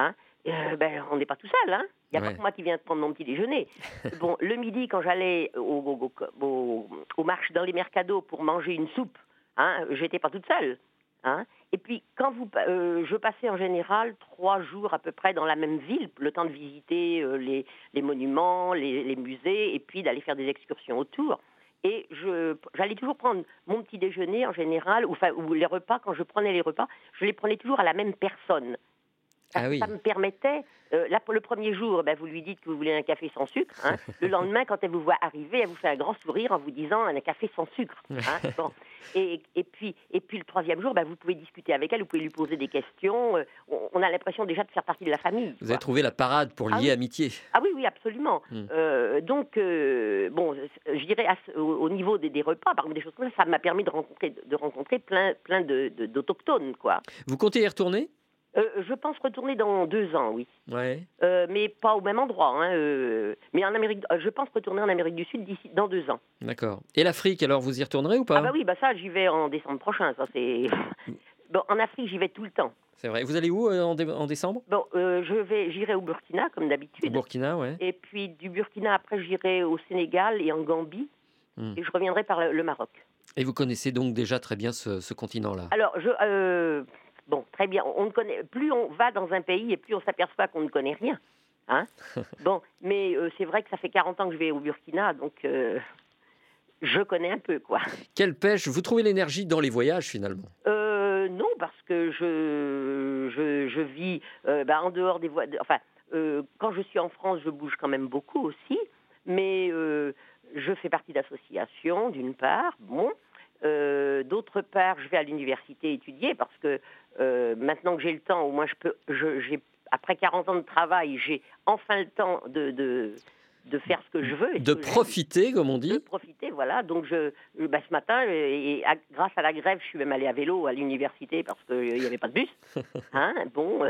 euh, ben, on n'est pas tout seul, hein. Il n'y a Ouais. pas que moi qui viens de prendre mon petit déjeuner. Bon, le midi, quand j'allais au, au, au, au, au marché dans les mercados pour manger une soupe, hein, j'étais pas toute seule. Hein. Et puis, quand vous, euh, je passais en général trois jours à peu près dans la même ville, le temps de visiter euh, les, les monuments, les, les musées, et puis d'aller faire des excursions autour. Et je, j'allais toujours prendre mon petit déjeuner en général, ou, enfin, ou les repas, quand je prenais les repas, je les prenais toujours à la même personne. Ah oui. Ça me permettait, euh, là, pour le premier jour, ben, vous lui dites que vous voulez un café sans sucre. Hein. Le lendemain, quand elle vous voit arriver, elle vous fait un grand sourire en vous disant un café sans sucre. Hein. Bon. Et, et, puis, et puis le troisième jour, ben, vous pouvez discuter avec elle, vous pouvez lui poser des questions. Euh, on, on a l'impression déjà de faire partie de la famille. Vous avez trouvé la parade pour lier Ah oui. amitié. Ah oui, oui, absolument. Mm. Euh, donc, euh, bon, je dirais à ce- au, au niveau des, des repas, par exemple, des choses comme ça, ça m'a permis de rencontrer, de rencontrer plein, plein de, de, d'autochtones, quoi. Vous comptez y retourner ? Euh, je pense retourner dans deux ans, oui. Ouais. Euh, mais pas au même endroit. Hein, euh, mais en Amérique, je pense retourner en Amérique du Sud d'ici dans deux ans. D'accord. Et l'Afrique, alors vous y retournerez ou pas ? Ah bah oui, bah ça, j'y vais en décembre prochain. Ça c'est. Bon, en Afrique, j'y vais tout le temps. C'est vrai. Vous allez où euh, en, dé- en décembre ? Bon, euh, je vais, j'irai au Burkina comme Au d'habitude. Burkina, ouais. Et puis du Burkina, après, j'irai au Sénégal et en Gambie. Hmm. Et je reviendrai par le, le Maroc. Et vous connaissez donc déjà très bien ce, ce continent-là. Alors, je, euh, bon, très bien. On ne connaît plus, on va dans un pays et plus on s'aperçoit qu'on ne connaît rien. Hein. Bon, mais euh, c'est vrai que ça fait quarante ans que je vais au Burkina, donc euh, je connais un peu, quoi. Quelle pêche ? Vous trouvez l'énergie dans les voyages finalement ? Euh, non, parce que je, je, je vis euh, bah, en dehors des voies. Enfin, euh, quand je suis en France, je bouge quand même beaucoup aussi, mais euh, je fais partie d'associations, d'une part, bon. Euh, d'autre part, je vais à l'université étudier parce que euh, maintenant que j'ai le temps, au moins je peux, je, j'ai, après quarante ans de travail, j'ai enfin le temps de, de, de faire ce que je veux. et De ce que j'aime. profiter, comme on dit. De profiter, voilà. Donc, je, je- bah, ce matin, et, et à- grâce à la grève, je suis même allée à vélo à l'université parce qu'il n'y avait pas de bus. Hein, bon. euh,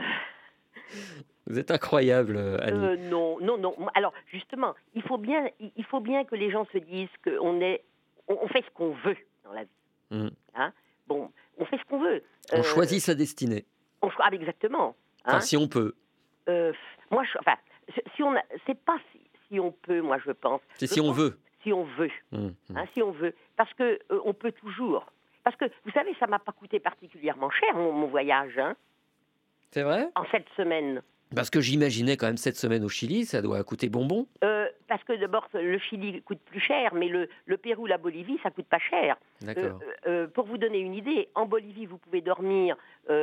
Vous êtes incroyable, euh, Annie. euh, non, non, non. Alors, justement, il faut bien, il il faut bien que les gens se disent qu'on est, on, on fait ce qu'on veut dans la vie. Mm. Hein. Bon, on fait ce qu'on veut. On Euh, choisit sa destinée. on cho- ah, exactement. Enfin, Hein. si on peut. Euh, moi, je, enfin, si on, a- c'est pas si, si on peut, moi, je pense. C'est Je si on pense veut. Si on veut. Mm, mm. Hein, si on veut, parce que euh, on peut toujours. Parce que vous savez, ça m'a pas coûté particulièrement cher mon, mon voyage, hein, C'est vrai ? en cette semaine. Parce que j'imaginais quand même cette semaine au Chili, ça doit coûter bonbon. Euh, parce que d'abord, le Chili coûte plus cher, mais le, le Pérou, la Bolivie, ça coûte pas cher. D'accord. Euh, euh, pour vous donner une idée, en Bolivie, vous pouvez dormir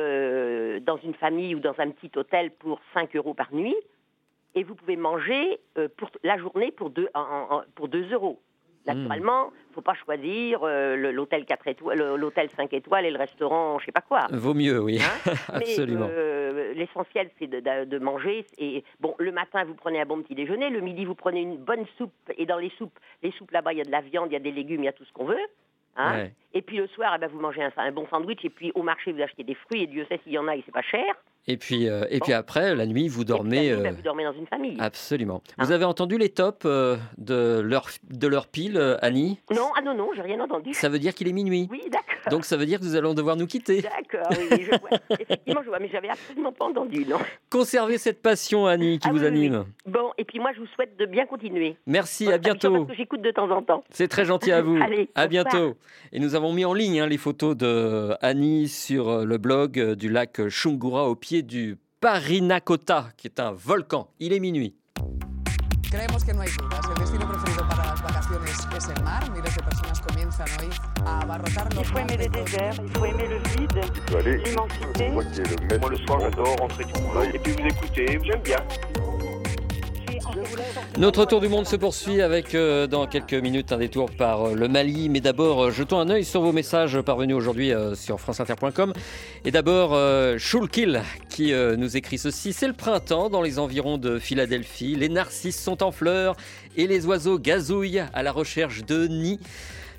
euh, dans une famille ou dans un petit hôtel pour cinq euros par nuit, et vous pouvez manger euh, pour la journée pour deux, en- en- pour deux euros. Naturellement, il ne faut pas choisir euh, le- l'hôtel quatre étoiles, le- l'hôtel cinq étoiles et le restaurant, je sais pas quoi. Vaut mieux, oui. Mais, Absolument. euh, l'essentiel, c'est de, de- de manger. Et bon, le matin, vous prenez un bon petit déjeuner. Le midi, vous prenez une bonne soupe. Et dans les soupes, les soupes là-bas, il y a de la viande, il y a des légumes, il y a tout ce qu'on veut. Hein. Ouais. Et puis le soir, eh ben, vous mangez un, un bon sandwich. Et puis au marché, vous achetez des fruits. Et Dieu sait s'il y en a et c'est pas cher. Et puis, euh, et Bon. puis après, la nuit, vous Et puis, dormez. la nuit, ben, euh, vous dormez dans une famille. Absolument. Hein. Vous avez entendu les tops euh, de leur, de leur pile, euh, Annie ? Non, ah non, non, j'ai rien entendu. Ça veut dire qu'il est minuit. Oui, d'accord. Donc ça veut dire que nous allons devoir nous quitter. D'accord, oui, oui, je vois. Effectivement, je vois, mais j'avais absolument pas entendu, non. Conservez cette passion, Annie, qui Ah vous oui, oui, anime. oui. Bon, et puis moi, je vous souhaite de bien continuer. Merci, Bonne à émission, bientôt. Parce que j'écoute de temps en temps. C'est très gentil à vous. Allez, à bonsoir. bientôt. Et nous avons mis en ligne hein, les photos de Annie sur euh, le blog euh, du lac Chungura au pied du Parinacota, qui est un volcan. Il est minuit. Creemos que no hay dudas. El destino preferido para las vacaciones es el mar. Miles de personas comienzan hoy a abarrotar Il los faut aimer mares les de déserts, il faut aimer le vide, l'immensité. Moi le soir j'adore rentrer du boulot et puis vous écoutez, j'aime bien. Notre tour du monde se poursuit avec euh, dans quelques minutes un détour par euh, le Mali. Mais d'abord, euh, jetons un œil sur vos messages parvenus aujourd'hui euh, sur franceinter point com. Et d'abord, euh, Shulkil qui euh, nous écrit ceci. C'est le printemps dans les environs de Philadelphie. Les narcisses sont en fleurs et les oiseaux gazouillent à la recherche de nids.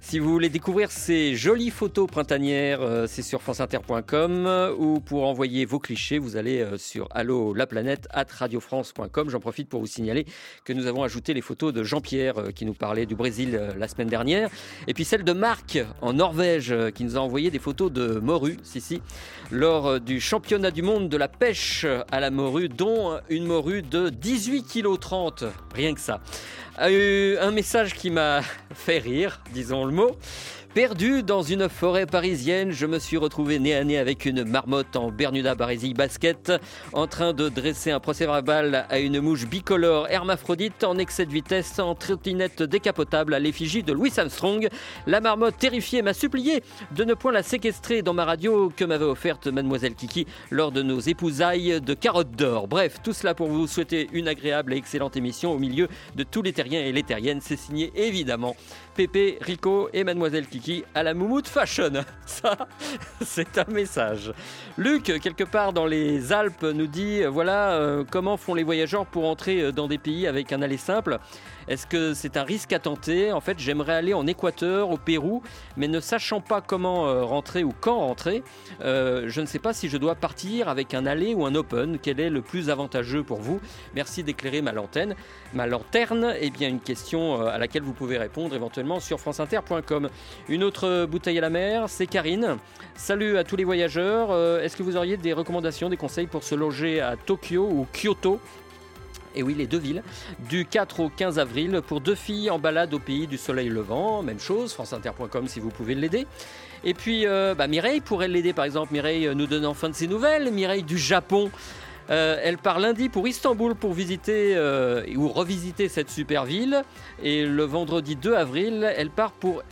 Si vous voulez découvrir ces jolies photos printanières, euh, c'est sur franceinter point com euh, ou pour envoyer vos clichés, vous allez euh, sur allo la planète arobase radiofrance point com. J'en profite pour vous signaler que nous avons ajouté les photos de Jean-Pierre euh, qui nous parlait du Brésil euh, la semaine dernière, et puis celle de Marc en Norvège euh, qui nous a envoyé des photos de morue, si, si, lors euh, du championnat du monde de la pêche à la morue, dont une morue de dix-huit virgule trente kilos, rien que ça. Euh, un message qui m'a fait rire, disons le mot. Perdu dans une forêt parisienne, je me suis retrouvé nez à nez avec une marmotte en Bermuda Barésille basket, en train de dresser un procès-verbal à une mouche bicolore hermaphrodite en excès de vitesse en trottinette décapotable à l'effigie de Louis Armstrong. La marmotte terrifiée m'a supplié de ne point la séquestrer dans ma radio que m'avait offerte Mademoiselle Kiki lors de nos épousailles de carottes d'or. Bref, tout cela pour vous souhaiter une agréable et excellente émission au milieu de tous les terriens et les terriennes. C'est signé évidemment Pépé, Rico et Mademoiselle Kiki à la moumoute fashion. Ça, c'est un message. Luc, quelque part dans les Alpes, nous dit voilà euh, comment font les voyageurs pour entrer dans des pays avec un aller simple. Est-ce que c'est un risque à tenter ? En fait, j'aimerais aller en Équateur, au Pérou, mais ne sachant pas comment euh, rentrer ou quand rentrer, euh, je ne sais pas si je dois partir avec un aller ou un open. Quel est le plus avantageux pour vous ? Merci d'éclairer ma lanterne. Ma lanterne, eh bien, une question à laquelle vous pouvez répondre éventuellement sur franceinter point com. Une autre bouteille à la mer, c'est Karine. Salut à tous les voyageurs. Euh, est-ce que vous auriez des recommandations, des conseils pour se loger à Tokyo ou Kyoto ? Et oui, les deux villes, du quatre au quinze avril, pour deux filles en balade au pays du soleil levant. Même chose, franceinter point com si vous pouvez l'aider. Et puis, euh, bah, Mireille pourrait l'aider, par exemple. Mireille nous donne enfin de ses nouvelles. Mireille du Japon. Euh, elle part lundi pour Istanbul pour visiter euh, ou revisiter cette super ville. Et le vendredi deux avril, elle part pour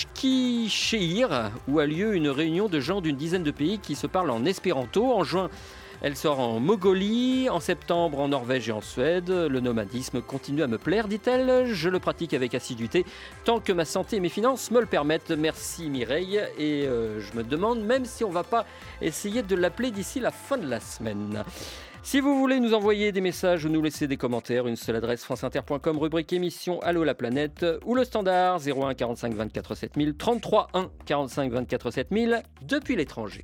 Eskişehir, où a lieu une réunion de gens d'une dizaine de pays qui se parlent en espéranto. En juin, elle sort en Mongolie, en septembre en Norvège et en Suède. Le nomadisme continue à me plaire, dit-elle. Je le pratique avec assiduité tant que ma santé et mes finances me le permettent. Merci Mireille. Et euh, je me demande même si on ne va pas essayer de l'appeler d'ici la fin de la semaine. Si vous voulez nous envoyer des messages ou nous laisser des commentaires, une seule adresse franceinter point com, rubrique émission Allô la planète, ou le standard zéro un quarante-cinq vingt-quatre sept mille, trente-trois un quarante-cinq vingt-quatre sept mille depuis l'étranger.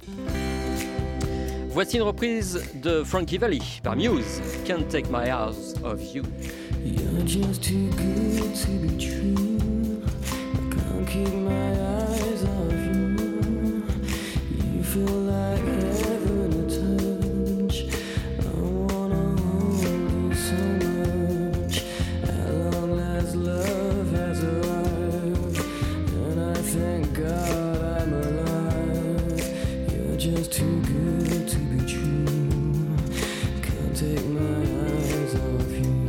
Voici une reprise de Frankie Valli par Muse, Can't Take My Eyes Off You. You're just too good to be true. I can't keep my eyes off you. You feel like heaven to touch. I wanna hold you so much. At long last love has arrived, and I thank God I'm alive. You're just too good to be true. Can't take my eyes off you.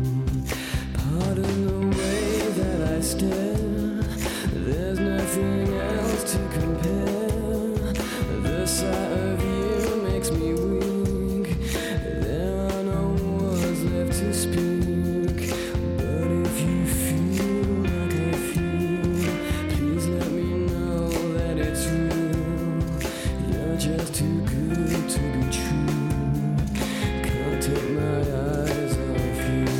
Pardon the way that I stare. There's nothing else to compare. The sight of you makes me weak. There are no words left to speak. But if you feel like I feel, please let me know that it's real. You're just too good to be true. Can't take my eyes off you.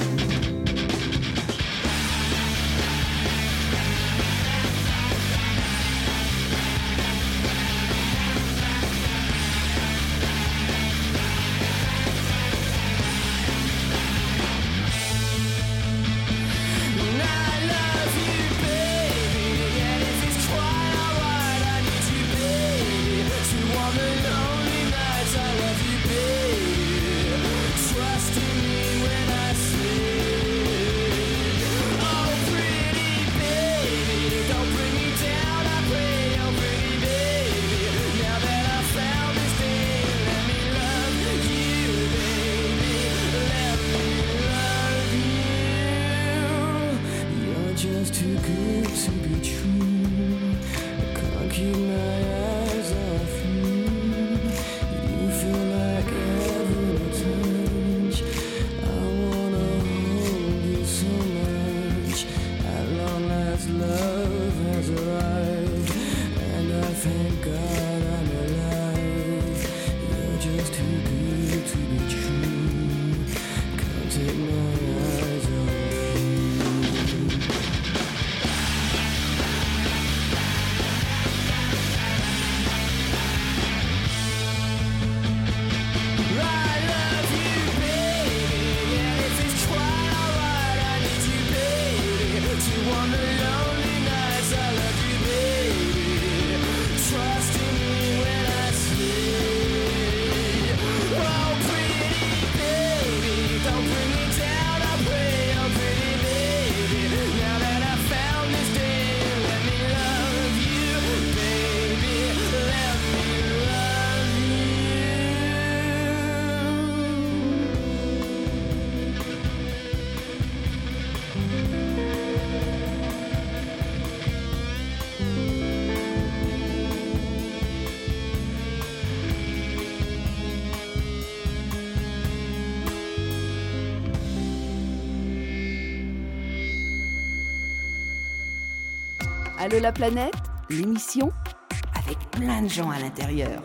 Just too good to be true. I can't keep my eyes off you. You feel like heaven to touch. I wanna hold you so much. At long last love has arrived, and I thank God I'm alive. You're just too good to be true. Can't take my eyes off you. Allô la planète, l'émission avec plein de gens à l'intérieur.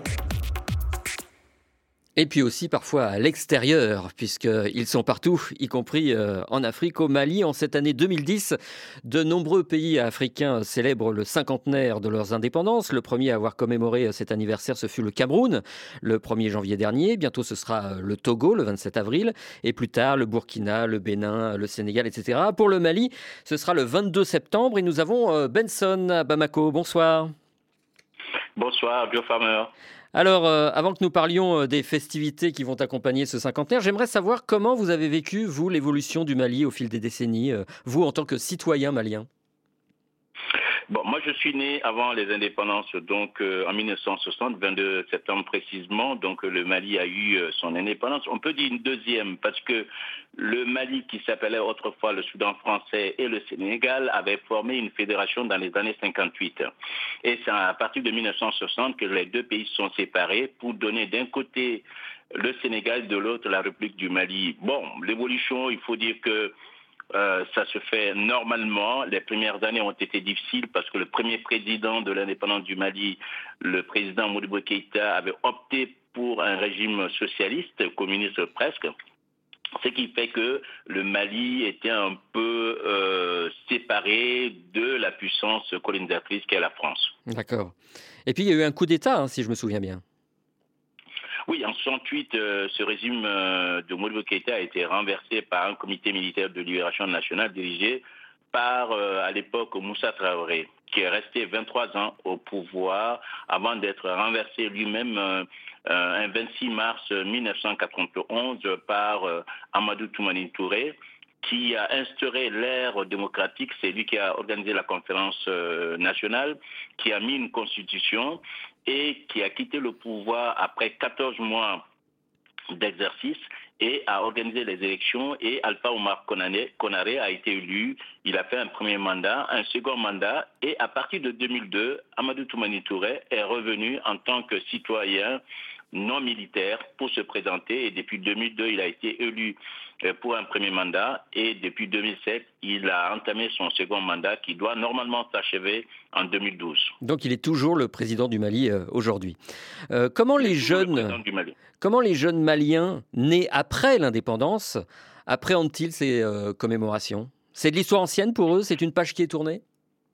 Et puis aussi parfois à l'extérieur, puisqu'ils sont partout, y compris en Afrique, au Mali. En cette année deux mille dix, de nombreux pays africains célèbrent le cinquantenaire de leurs indépendances. Le premier à avoir commémoré cet anniversaire, ce fut le Cameroun, le premier janvier dernier. Bientôt, ce sera le Togo, le vingt-sept avril. Et plus tard, le Burkina, le Bénin, le Sénégal, et cetera. Pour le Mali, ce sera le vingt-deux septembre. Et nous avons Benson à Bamako. Bonsoir. Bonsoir, Joe Farmer. Alors, euh, avant que nous parlions des festivités qui vont accompagner ce cinquantenaire, j'aimerais savoir comment vous avez vécu, vous, l'évolution du Mali au fil des décennies, euh, vous, en tant que citoyen malien. Bon, moi, je suis né avant les indépendances, donc euh, en mille neuf cent soixante, vingt-deux septembre précisément. Donc, euh, le Mali a eu euh, son indépendance. On peut dire une deuxième, parce que le Mali, qui s'appelait autrefois le Soudan français, et le Sénégal avaient formé une fédération dans les années cinquante-huit. Et c'est à partir de mille neuf cent soixante que les deux pays se sont séparés pour donner d'un côté le Sénégal, de l'autre la République du Mali. Bon, l'évolution, il faut dire que Euh, ça se fait normalement. Les premières années ont été difficiles parce que le premier président de l'indépendance du Mali, le président Modibo Keïta, avait opté pour un régime socialiste, communiste presque. Ce qui fait que le Mali était un peu euh, séparé de la puissance colonisatrice qu'est la France. D'accord. Et puis il y a eu un coup d'État, hein, si je me souviens bien. Oui, en soixante-huit, euh, ce régime euh, de Modibo Keïta a été renversé par un comité militaire de libération nationale dirigé par, euh, à l'époque, Moussa Traoré, qui est resté vingt-trois ans au pouvoir avant d'être renversé lui-même euh, euh, un vingt-six mars mille neuf cent quatre-vingt-onze par euh, Amadou Toumani Touré, qui a instauré l'ère démocratique. C'est lui qui a organisé la conférence euh, nationale, qui a mis une constitution et qui a quitté le pouvoir après quatorze mois d'exercice et a organisé les élections. Et Alpha Oumar Konaré a été élu. Il a fait un premier mandat, un second mandat. Et à partir de deux mille deux, Amadou Toumani Touré est revenu en tant que citoyen non militaire pour se présenter. Et depuis deux mille deux, il a été élu pour un premier mandat. Et depuis deux mille sept, il a entamé son second mandat qui doit normalement s'achever en deux mille douze. Donc il est toujours le président du Mali euh, aujourd'hui. Euh, comment les jeunes, comment les jeunes Maliens nés après l'indépendance appréhendent-ils ces euh, commémorations ? C'est de l'histoire ancienne pour eux ? C'est une page qui est tournée ?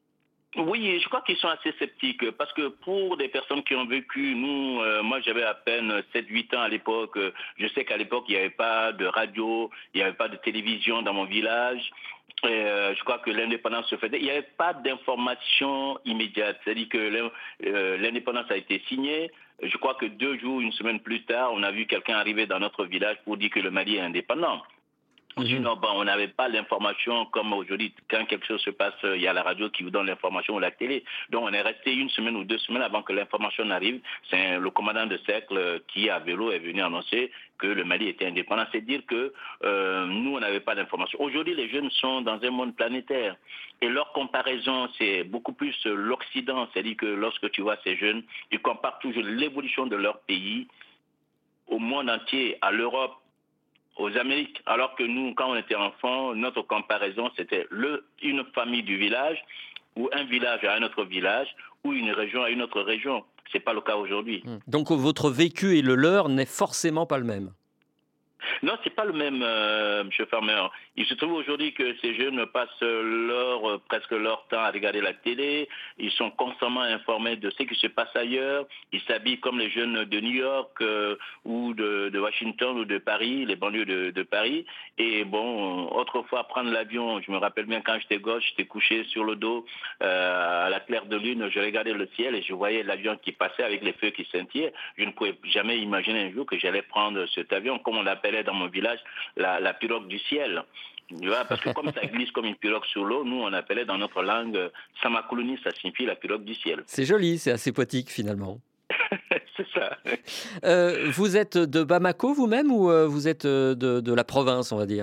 Oui, je crois qu'ils sont assez sceptiques parce que pour des personnes qui ont vécu, nous, euh, moi j'avais à peine sept huit ans à l'époque. Je sais qu'à l'époque, il n'y avait pas de radio, il n'y avait pas de télévision dans mon village. Et, euh, je crois que l'indépendance se faisait. Il n'y avait pas d'information immédiate. C'est-à-dire que l'indépendance a été signée. Je crois que deux jours, une semaine plus tard, on a vu quelqu'un arriver dans notre village pour dire que le Mali est indépendant. Sinon, bon, on n'avait pas l'information comme aujourd'hui. Quand quelque chose se passe, il y a la radio qui vous donne l'information ou la télé. Donc, on est resté une semaine ou deux semaines avant que l'information n'arrive. C'est le commandant de cercle qui, à vélo, est venu annoncer que le Mali était indépendant. C'est dire que euh, nous, on n'avait pas d'information. Aujourd'hui, les jeunes sont dans un monde planétaire. Et leur comparaison, c'est beaucoup plus l'Occident. C'est-à-dire que lorsque tu vois ces jeunes, ils comparent toujours l'évolution de leur pays au monde entier, à l'Europe, aux Amériques, alors que nous, quand on était enfants, notre comparaison, c'était le, une famille du village, ou un village à un autre village, ou une région à une autre région. Ce n'est pas le cas aujourd'hui. Donc votre vécu et le leur n'est forcément pas le même. Non, c'est pas le même, euh, M. Farmer. Il se trouve aujourd'hui que ces jeunes passent leur, euh, presque leur temps à regarder la télé. Ils sont constamment informés de ce qui se passe ailleurs. Ils s'habillent comme les jeunes de New York euh, ou de, de Washington ou de Paris, les banlieues de, de Paris. Et bon, autrefois, prendre l'avion, je me rappelle bien quand j'étais gosse, j'étais couché sur le dos euh, à la claire de lune. Je regardais le ciel et je voyais l'avion qui passait avec les feux qui scintillaient. Je ne pouvais jamais imaginer un jour que j'allais prendre cet avion, comme on l'appelait dans mon village, la, la pirogue du ciel. Tu vois, parce que comme ça glisse comme une pirogue sur l'eau, nous on appelait dans notre langue Samakuluni, ça signifie la pirogue du ciel. C'est joli, c'est assez poétique finalement. C'est ça. Euh, vous êtes de Bamako vous-même ou euh, vous êtes de, de la province, on va dire ?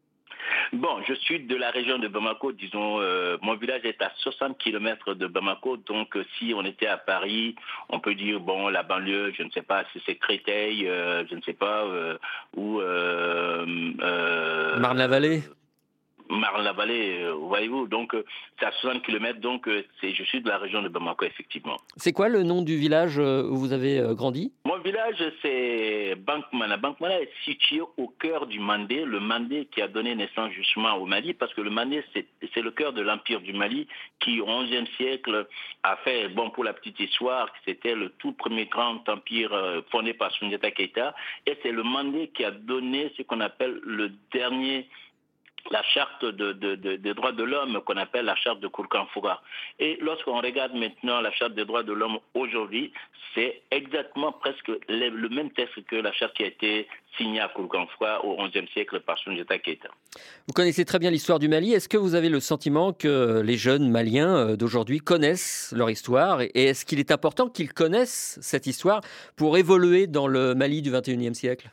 Bon, je suis de la région de Bamako, disons, euh, mon village est à soixante kilomètres de Bamako, donc euh, si on était à Paris, on peut dire, bon, la banlieue, je ne sais pas si c'est Créteil, euh, je ne sais pas, euh, ou... Euh, euh, Marne-la-Vallée ? Marne-la-Vallée, euh, voyez-vous. Donc, euh, c'est à soixante kilomètres, donc euh, c'est, je suis de la région de Bamako, effectivement. C'est quoi le nom du village euh, où vous avez euh, grandi? Mon village, c'est Bankmana. Bankmana est situé au cœur du Mandé, le Mandé qui a donné naissance justement au Mali, parce que le Mandé, c'est, c'est le cœur de l'Empire du Mali, qui au onzième siècle a fait, bon, pour la petite histoire, c'était le tout premier grand empire euh, fondé par Soundiata Keita, et c'est le Mandé qui a donné ce qu'on appelle le dernier la charte de, de, de, des droits de l'homme qu'on appelle la charte de Kourkan-Foura. Et lorsqu'on regarde maintenant la charte des droits de l'homme aujourd'hui, c'est exactement presque le, le même texte que la charte qui a été signée à Kourkan-Foura au onzième siècle par Soundiata Keita. Vous connaissez très bien l'histoire du Mali. Est-ce que vous avez le sentiment que les jeunes Maliens d'aujourd'hui connaissent leur histoire? Et est-ce qu'il est important qu'ils connaissent cette histoire pour évoluer dans le Mali du vingt et unième siècle?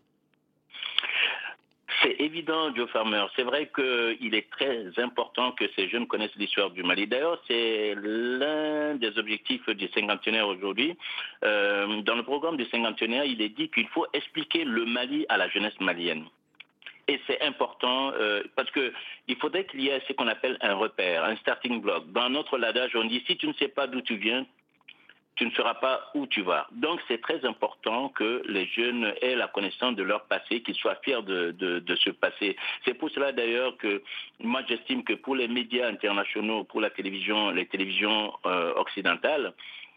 C'est évident, Joe Farmer. C'est vrai qu'il est très important que ces jeunes connaissent l'histoire du Mali. D'ailleurs, c'est l'un des objectifs du cinquantenaire aujourd'hui. Euh, dans le programme du cinquantenaire, il est dit qu'il faut expliquer le Mali à la jeunesse malienne. Et c'est important euh, parce qu'il faudrait qu'il y ait ce qu'on appelle un repère, un starting block. Dans notre adage, on dit si tu ne sais pas d'où tu viens, tu ne sauras pas où tu vas. Donc, c'est très important que les jeunes aient la connaissance de leur passé, qu'ils soient fiers de, de, de ce passé. C'est pour cela, d'ailleurs, que moi, j'estime que pour les médias internationaux, pour la télévision, les télévisions euh, occidentales,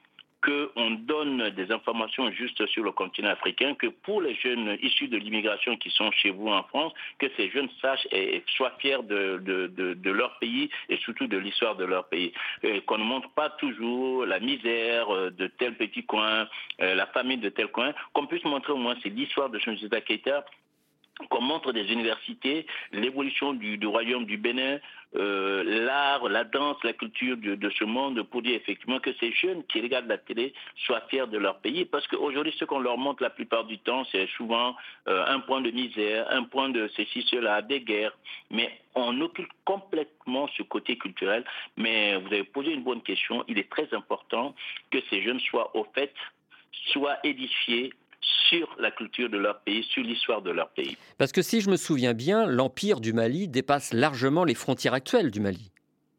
qu'on donne des informations justes sur le continent africain, que pour les jeunes issus de l'immigration qui sont chez vous en France, que ces jeunes sachent et soient fiers de, de, de, de leur pays et surtout de l'histoire de leur pays. Et qu'on ne montre pas toujours la misère de tel petit coin, la famine de tel coin, qu'on puisse montrer au moins c'est l'histoire de Soundiata Keita, qu'on montre des universités, l'évolution du, du royaume du Bénin, euh, l'art, la danse, la culture de, de ce monde, pour dire effectivement que ces jeunes qui regardent la télé soient fiers de leur pays, parce qu'aujourd'hui, ce qu'on leur montre la plupart du temps, c'est souvent euh, un point de misère, un point de ceci, cela, des guerres, mais on occulte complètement ce côté culturel. Mais vous avez posé une bonne question, il est très important que ces jeunes soient au fait, soient édifiés sur la culture de leur pays, sur l'histoire de leur pays. Parce que si je me souviens bien, l'Empire du Mali dépasse largement les frontières actuelles du Mali.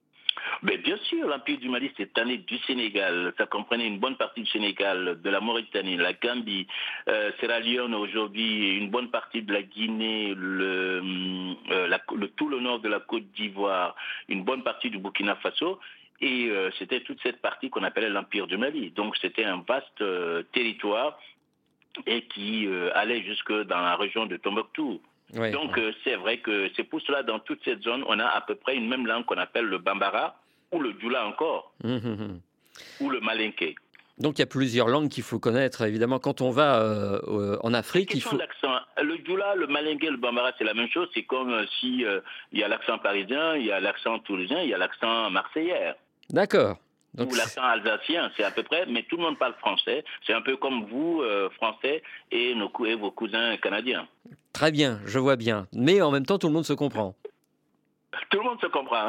Mais bien sûr, l'Empire du Mali s'étendait du Sénégal. Ça comprenait une bonne partie du Sénégal, de la Mauritanie, la Gambie, euh, Sierra Leone aujourd'hui, une bonne partie de la Guinée, le, euh, la, le, tout le nord de la Côte d'Ivoire, une bonne partie du Burkina Faso. Et euh, c'était toute cette partie qu'on appelait l'Empire du Mali. Donc c'était un vaste euh, territoire et qui euh, allait jusque dans la région de Tombouctou. Oui. Donc euh, c'est vrai que c'est pour cela dans toute cette zone, on a à peu près une même langue qu'on appelle le Bambara, ou le Djoula encore, mmh, mmh. ou le Malinké. Donc il y a plusieurs langues qu'il faut connaître, évidemment. Quand on va euh, en Afrique, il faut... L'accent. Le Djoula, le Malinké, le Bambara, c'est la même chose. C'est comme euh, si euh, il y a l'accent parisien, il y a l'accent toulousain, il y a l'accent marseillais. D'accord. Donc, ou l'accent alsacien, c'est à peu près, mais tout le monde parle français. C'est un peu comme vous, euh, français, et, nos, et vos cousins canadiens. Très bien, je vois bien. Mais en même temps, tout le monde se comprend. Tout le monde se comprend.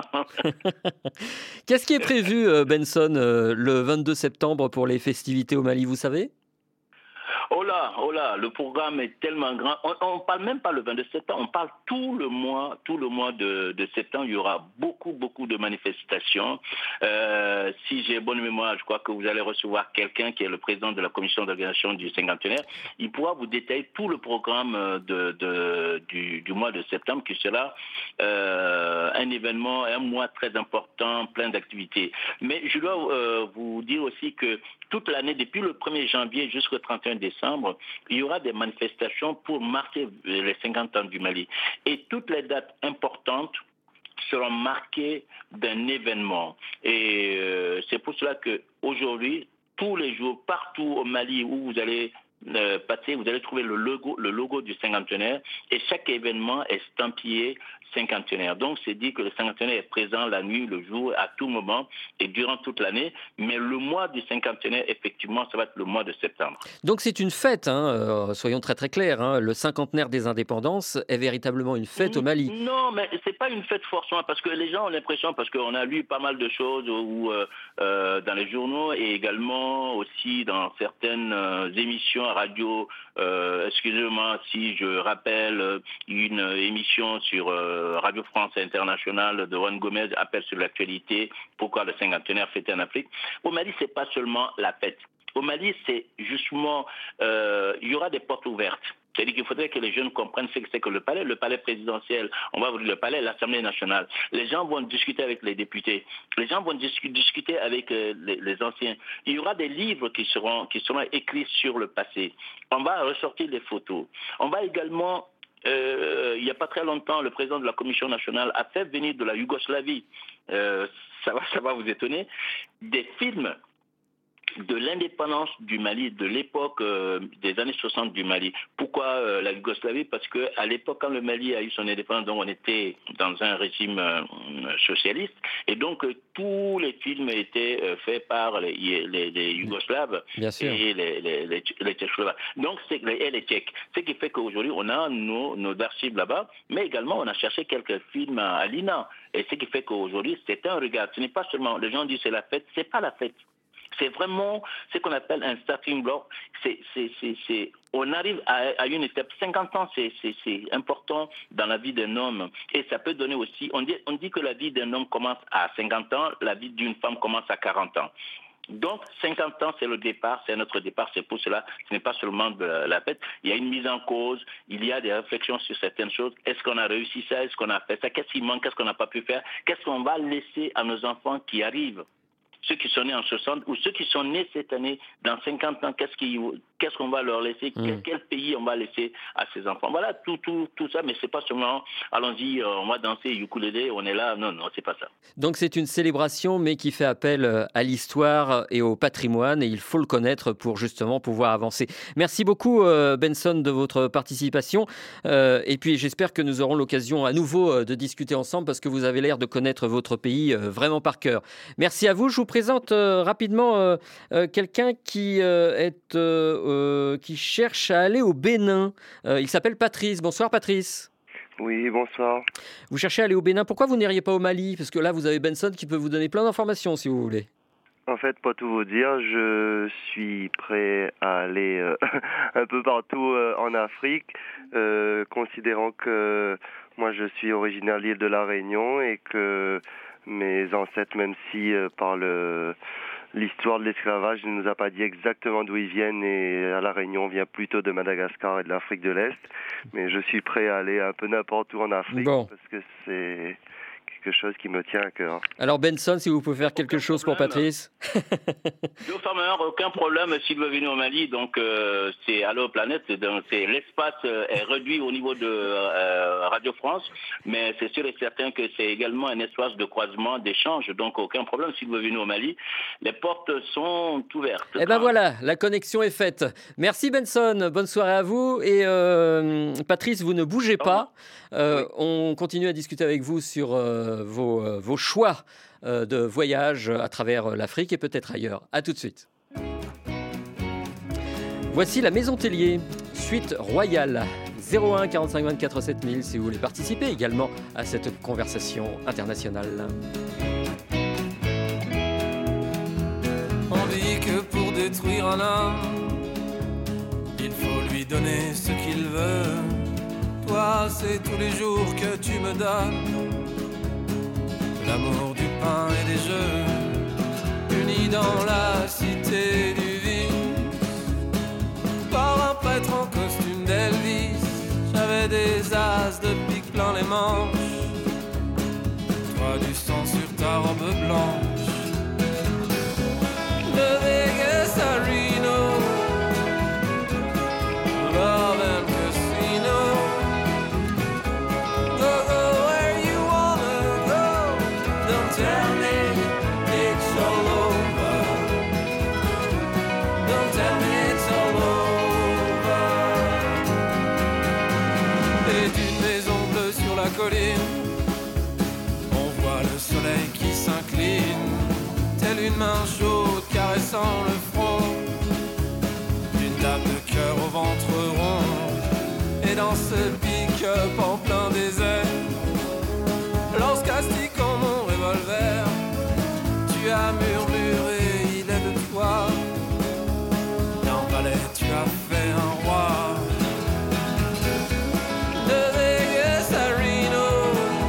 Qu'est-ce qui est prévu, Benson, le vingt-deux septembre pour les festivités au Mali, vous savez ? Oh là, oh là, le programme est tellement grand. On ne parle même pas le vingt-deux septembre, on parle tout le mois, tout le mois de, de septembre. Il y aura beaucoup, beaucoup de manifestations. Euh, si j'ai bonne mémoire, je crois que vous allez recevoir quelqu'un qui est le président de la commission d'organisation du cinquantenaire. Il pourra vous détailler tout le programme de, de, du, du mois de septembre, qui sera euh, un événement, un mois très important, plein d'activités. Mais je dois euh, vous dire aussi que toute l'année, depuis le premier janvier jusqu'au trente et un décembre, il y aura des manifestations pour marquer les cinquante ans du Mali. Et toutes les dates importantes seront marquées d'un événement. Et euh, c'est pour cela qu'aujourd'hui, tous les jours, partout au Mali où vous allez euh, passer, vous allez trouver le logo, le logo du cinquantenaire. Et chaque événement est estampillé cinquantenaire. Donc, c'est dit que le cinquantenaire est présent la nuit, le jour, à tout moment et durant toute l'année. Mais le mois du cinquantenaire, effectivement, ça va être le mois de septembre. Donc, c'est une fête, hein, euh, soyons très très clairs. Hein, le cinquantenaire des indépendances est véritablement une fête au Mali. Non, mais c'est pas une fête forcément, parce que les gens ont l'impression, parce qu'on a lu pas mal de choses où, euh, euh, dans les journaux et également aussi dans certaines euh, émissions à radio. Euh, excusez-moi si je rappelle une émission sur... Euh, euh, Radio France Internationale de Juan Gomez, appelle sur l'actualité, pourquoi le cinquantenaire fêté en Afrique. Au Mali, c'est pas seulement la fête. Au Mali, c'est justement, euh, il y aura des portes ouvertes. C'est-à-dire qu'il faudrait que les jeunes comprennent ce que c'est que le palais, le palais présidentiel, on va vous dire le palais, l'Assemblée nationale. Les gens vont discuter avec les députés, les gens vont discu- discuter avec euh, les, les anciens. Il y aura des livres qui seront, qui seront écrits sur le passé. On va ressortir les photos. On va également, euh, il n'y a pas très longtemps, le président de la Commission nationale a fait venir de la Yougoslavie, euh, ça va, ça va vous étonner, des films de l'indépendance du Mali, de l'époque euh, des années soixante du Mali. Pourquoi euh, la Yougoslavie? Parce qu'à l'époque, quand le Mali a eu son indépendance, donc on était dans un régime euh, socialiste, et donc euh, tous les films étaient euh, faits par les, les, les Yougoslaves Bien sûr. et les, les, les, les Tchécoslovaques. Donc, c'est, et les Tchèques. Ce qui fait qu'aujourd'hui, on a nos, nos archives là-bas, mais également, on a cherché quelques films à l'I N A. Et ce qui fait qu'aujourd'hui, c'est un regard. Ce n'est pas seulement, les gens disent c'est la fête, c'est pas la fête. C'est vraiment ce qu'on appelle un starting block. C'est, c'est, c'est, c'est, on arrive à, à une étape. cinquante ans, c'est, c'est, c'est important dans la vie d'un homme. Et ça peut donner aussi... On dit, on dit que la vie d'un homme commence à cinquante ans, la vie d'une femme commence à quarante ans. Donc, cinquante ans, c'est le départ, c'est notre départ. C'est pour cela, ce n'est pas seulement de la fête. Il y a une mise en cause, il y a des réflexions sur certaines choses. Est-ce qu'on a réussi ça? Est-ce qu'on a fait ça? Qu'est-ce qui manque? Qu'est-ce qu'on n'a pas pu faire? Qu'est-ce qu'on va laisser à nos enfants qui arrivent? Ceux qui sont nés en soixante ou ceux qui sont nés cette année, dans cinquante ans, qu'est-ce, qui, qu'est-ce qu'on va leur laisser? mmh. quel, quel pays on va laisser à ces enfants? Voilà, tout, tout, tout ça, mais c'est pas seulement, allons-y, on va danser ukulélé, on est là. Non, non, c'est pas ça. Donc c'est une célébration, mais qui fait appel à l'histoire et au patrimoine, et il faut le connaître pour justement pouvoir avancer. Merci beaucoup, Benson, de votre participation. Euh, et puis j'espère que nous aurons l'occasion à nouveau de discuter ensemble, parce que vous avez l'air de connaître votre pays vraiment par cœur. Merci à vous. Je vous présente euh, rapidement euh, euh, quelqu'un qui, euh, est, euh, euh, qui cherche à aller au Bénin. Euh, il s'appelle Patrice. Bonsoir Patrice. Oui, bonsoir. Vous cherchez à aller au Bénin. Pourquoi vous n'iriez pas au Mali? Parce que là, vous avez Benson qui peut vous donner plein d'informations si vous voulez. En fait, pour tout vous dire, je suis prêt à aller euh, un peu partout euh, en Afrique, euh, considérant que moi je suis originaire de l'île de la Réunion et que mes ancêtres, même si euh, par le, l'histoire de l'esclavage ne nous a pas dit exactement d'où ils viennent, et à la Réunion on vient plutôt de Madagascar et de l'Afrique de l'Est, mais je suis prêt à aller un peu n'importe où en Afrique bon. Parce que c'est quelque chose qui me tient à cœur. Alors Benson, si vous pouvez faire quelque aucun chose problème. Pour Patrice. Deux femmes, aucun problème s'il veut venir au Mali. Donc euh, c'est Allo Planète, c'est, donc, c'est l'espace euh, est réduit au niveau de euh, Radio France, mais c'est sûr et certain que c'est également un espace de croisement, d'échange. Donc aucun problème s'il veut venir au Mali. Les portes sont ouvertes. Et ben voilà, la connexion est faite. Merci Benson, bonne soirée à vous. Et euh, Patrice, vous ne bougez pas. Euh, oui. On continue à discuter avec vous sur euh, vos, euh, vos choix euh, de voyage à travers l'Afrique et peut-être ailleurs. À tout de suite. Voici la Maison Tellier, suite royale. zéro un quarante-cinq vingt-quatre sept mille si vous voulez participer également à cette conversation internationale. On dit que pour détruire un homme, il faut lui donner ce qu'il veut. Toi, c'est tous les jours que tu me donnes l'amour du pain et des jeux, unis dans la cité du vice. Par un prêtre en costume d'Elvis, j'avais des as de pique plein les manches. Toi, du sang sur ta robe blanche. De Vegas à Reno, love and casino. Go, go where you wanna go. Don't tell me it's all over. Don't tell me it's all over. Et d'une maison bleue sur la colline, on voit le soleil qui s'incline, telle une main chaude caressant le front d'une dame de cœur au ventre rond. Et dans ce pick-up en plein désert, lorsqu'astiquant mon revolver, tu as murmuré, il est de toi. D'un balai, tu as fait un roi. De Vegas à Reno,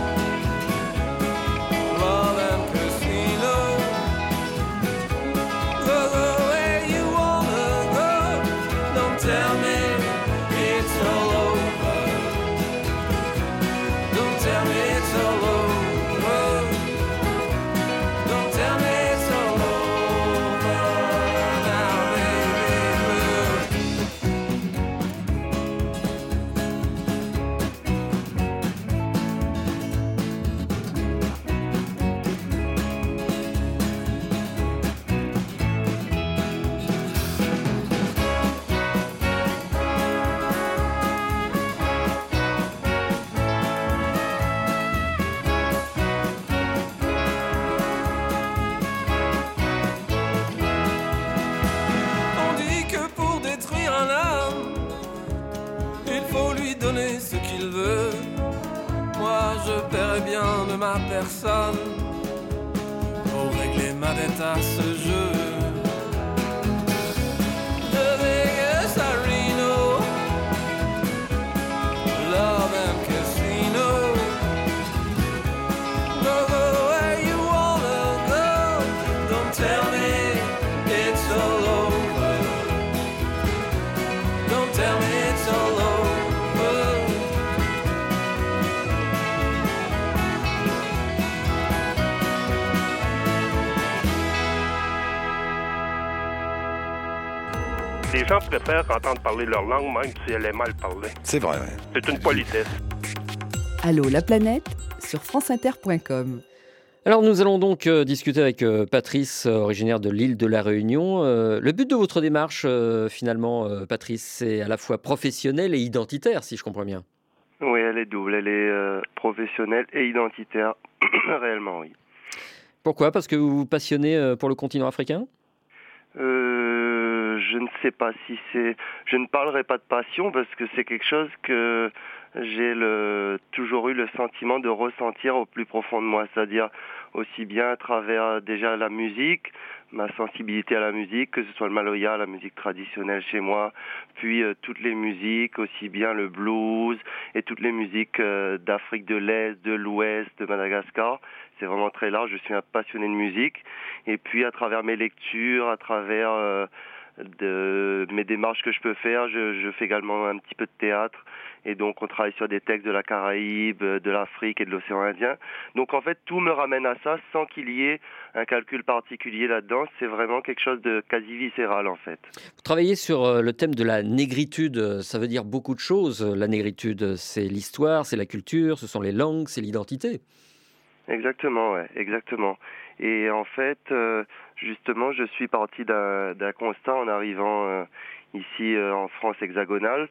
moi je paierai bien de ma personne pour régler ma dette à ce jeu de Vegas à Reno, love and casino. Go, go where you wanna go, don't tell me it's all over, don't tell me it's all over. Les gens préfèrent entendre parler leur langue, même si elle est mal parlée. C'est vrai, oui. C'est une politesse. Allô la planète sur franceinter point com. Alors nous allons donc euh, discuter avec euh, Patrice, euh, originaire de l'île de la Réunion. Euh, le but de votre démarche, euh, finalement, euh, Patrice, c'est à la fois professionnel et identitaire, si je comprends bien. Oui, elle est double. Elle est euh, professionnelle et identitaire, réellement, oui. Pourquoi ? Parce que vous vous passionnez euh, pour le continent africain ? Euh, je ne sais pas si c'est... Je ne parlerai pas de passion parce que c'est quelque chose que j'ai le... toujours eu le sentiment de ressentir au plus profond de moi, c'est-à-dire aussi bien à travers déjà la musique, ma sensibilité à la musique, que ce soit le maloya, la musique traditionnelle chez moi, puis euh, toutes les musiques, aussi bien le blues et toutes les musiques euh, d'Afrique de l'Est, de l'Ouest, de Madagascar. C'est vraiment très large, je suis un passionné de musique. Et puis à travers mes lectures, à travers euh, de mes démarches que je peux faire, je, je fais également un petit peu de théâtre. Et donc on travaille sur des textes de la Caraïbe, de l'Afrique et de l'océan Indien. Donc en fait tout me ramène à ça sans qu'il y ait un calcul particulier là-dedans. C'est vraiment quelque chose de quasi viscéral en fait. Vous travaillez sur euh, le thème de la négritude. Ça veut dire beaucoup de choses. La négritude, c'est l'histoire, c'est la culture, ce sont les langues, c'est l'identité. Exactement, ouais, exactement. Et en fait, euh, justement, je suis parti d'un, d'un constat en arrivant euh, ici euh, en France hexagonale,